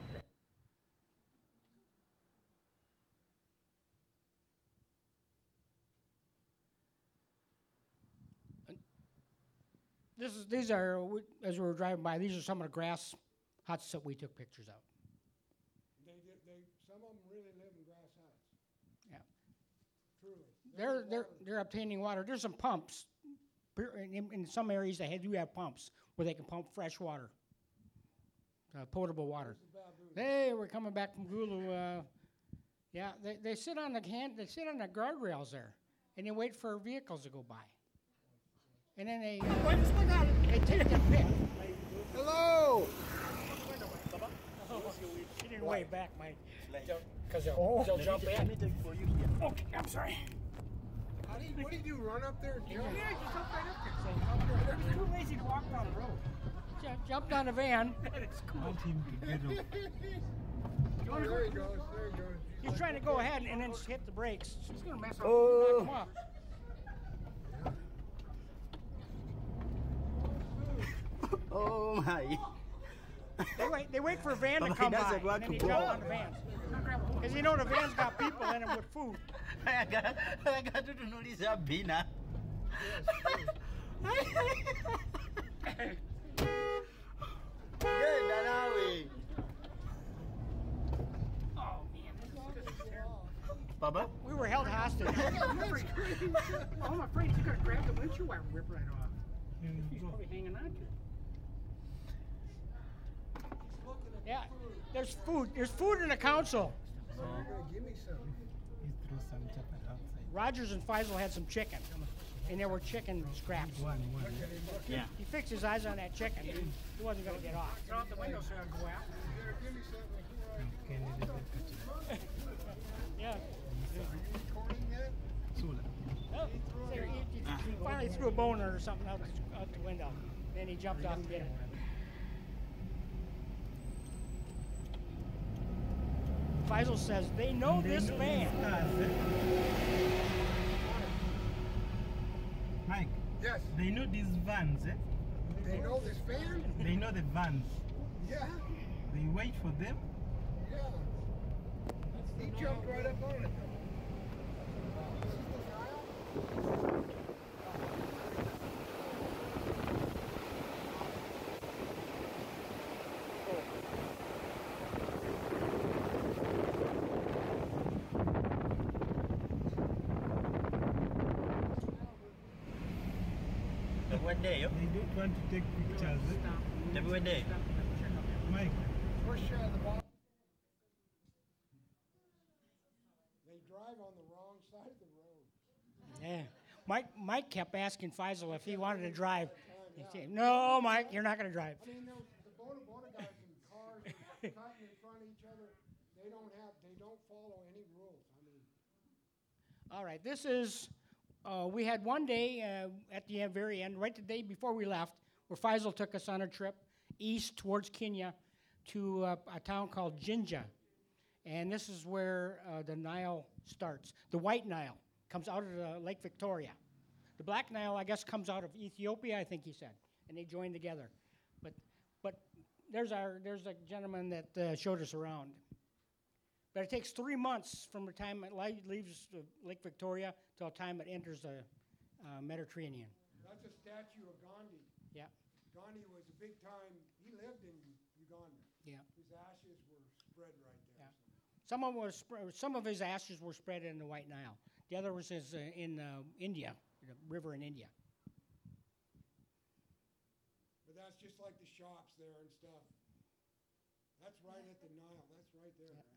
This is, these are, we- as we were driving by, these are some of the grass huts that we took pictures of. They, did- they, some of them really live in grass huts. Yeah. Truly. They're, they're, they're obtaining water. There's some pumps. Per- In, in some areas, they do have pumps where they can pump fresh water, uh, potable water. They were coming back from Gulu. Uh, yeah, they, they sit on the hand, they sit on the guardrails there, and they wait for vehicles to go by. And then they, uh, they take their pick. Hello! She didn't wave back, Mike. Because they'll, they'll jump in. Okay, I'm sorry. How do you, what do you do, run up there and Yeah, jump? just jump right up there. They're too lazy to walk down the road. Ju- Jumped on a van. That is cool. Oh, there he goes, there he goes. He's trying to go ahead and then hit the brakes. She's going to mess up. Oh. Knock him off. Oh my. They wait, they wait for a van to Baba, come he by, doesn't want and then to they jump go. on the van. Because you know the van's got people in it with food. akatutunuliza bina genda nawe Baba? We were held hostage. I'm afraid, I'm afraid he's going to grab the windshield wire and rip right off. He's probably hanging on to it. Yeah, there's food. There's food in the council. Give me some. Rogers and Faisal had some chicken, and there were chicken scraps. Yeah. He fixed his eyes on that chicken. He wasn't going to get off. Turn off the window so I go out. Give me something. Yeah. Recording yet? Oh, there, he, he, he finally threw a boner or something out, out the window. Then he jumped off and did it. Faisal says they know this van. Mike, Yes. they know these vans, eh? They know this van? They know the vans. Yeah. They wait for them. Yeah. He jumped right up on it. Every day, yo. They don't want to take pictures, eh? Every day. Mike, Push uh, the bottom. They drive on the wrong side of the road. Yeah. Mike, Mike kept asking Faisal if he wanted to drive. He said, no, Mike, you're not going to drive. I mean, those, the Boda Boda guys in cars are cutting in front of each other. They don't have, they don't follow any rules. I mean, All right, this is, uh, we had one day uh, at the end, very end, right the day before we left, where Faisal took us on a trip east towards Kenya to uh, a town called Jinja. And this is where uh, the Nile starts. The White Nile comes out of the Lake Victoria. The Black Nile, I guess, comes out of Ethiopia, I think he said, and they join together. But, but there's our, there's a gentleman that uh, showed us around. But it takes three months from the time it li- leaves uh, Lake Victoria till the time it enters the uh, Mediterranean. that's a statue of Gandhi. Yeah. Gandhi was a big time, he lived in Uganda. Yeah. His ashes were spread right there. Yeah. Some of was sp- some of his ashes were spread in the White Nile. The other was his, uh, in uh, India, the river in India. But that's just like the shops there and stuff. That's right at the Nile. That's right there. Yep.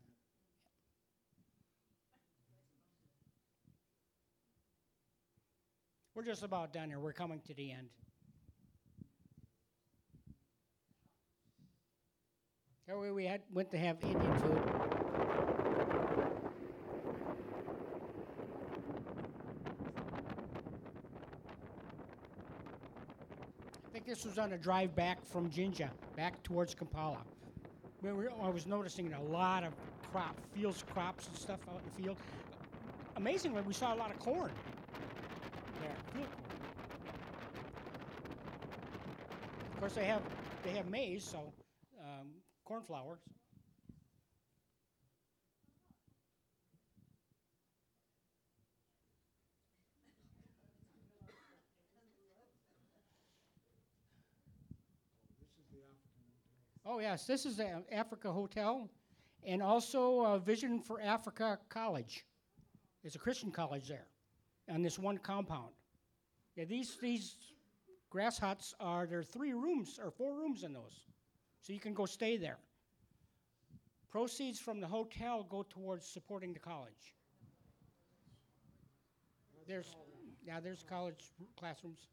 We're just about done here. We're coming to the end. Here we, we had went to have Indian food. I think this was on a drive back from Jinja, back towards Kampala. We were, I was noticing a lot of crop, fields, crops and stuff out in the field. Amazingly, we saw a lot of corn there, field corn. Of course, they have they have maize, so um, cornflower. Oh, yes, this is the Africa Hotel, and also uh, Vision for Africa College. There's a Christian college there on this one compound. Yeah, these, these grass huts are, there are three rooms, or four rooms in those, so you can go stay there. Proceeds from the hotel go towards supporting the college. There's, yeah, there's college classrooms.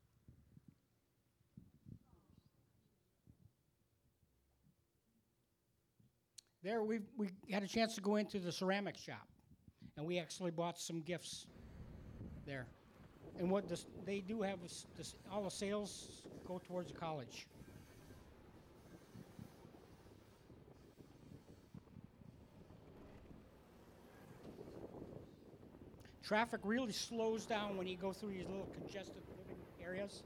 There, we we had a chance to go into the ceramic shop, and we actually bought some gifts there. And what this, they do have is this, all the sales go towards the college. Traffic really slows down when you go through these little congested living areas.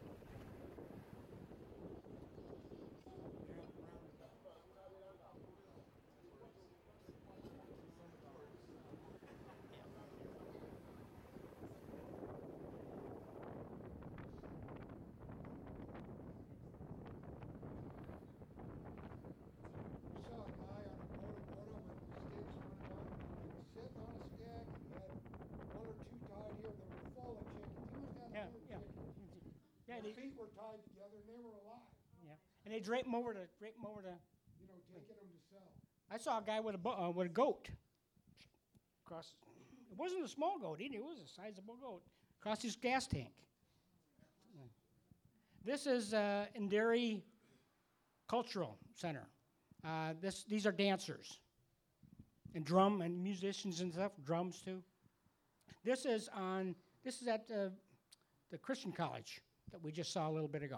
Their feet were tied together and they were alive. Yeah, and they drape them over to drape them over to. You know, taking them to sell. I saw a guy with a bo- uh, with a goat. Across, it wasn't a small goat either. It was a sizable goat. Across his gas tank. This is uh, Nderi Cultural Center. Uh, this these are dancers. And drum and musicians and stuff. Drums too. This is on. This is at uh, the Christian College that we just saw a little bit ago.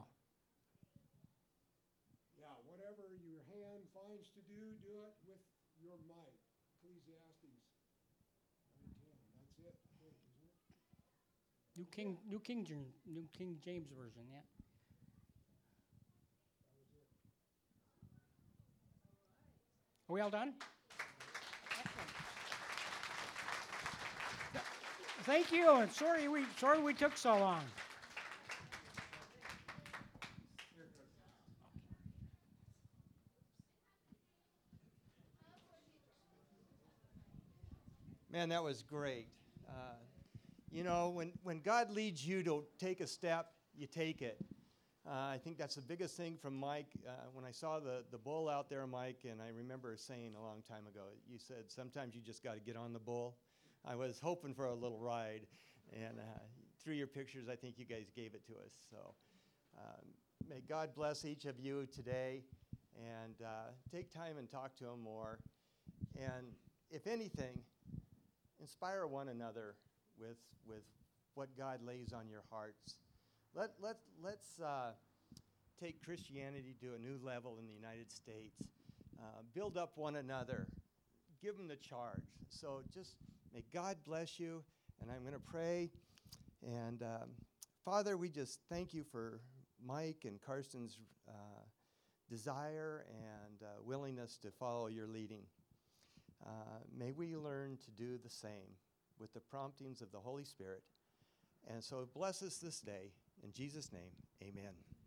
Yeah, whatever your hand finds to do, do it with your might. Ecclesiastes nine ten. That's it, I think, isn't it? New King, New King, James- New King James version, yeah. Are we all done? Excellent. Thank you, and sorry we sorry we took so long. Man, that was great. Uh, you know, when, when God leads you to take a step, you take it. Uh, I think that's the biggest thing from Mike. Uh, when I saw the, the bull out there, Mike, and I remember saying a long time ago, you said sometimes you just got to get on the bull. I was hoping for a little ride, and uh, through your pictures, I think you guys gave it to us. So um, may God bless each of you today, and uh, take time and talk to him more. And if anything, inspire one another with, with what God lays on your hearts. Let, let, let's uh, take Christianity to a new level in the United States. Uh, build up one another. Give them the charge. So just may God bless you, and I'm going to pray. And um, Father, we just thank you for Mike and Karsten's uh, desire and uh, willingness to follow your leading. Uh, may we learn to do the same with the promptings of the Holy Spirit. And so bless us this day. In Jesus' name, amen.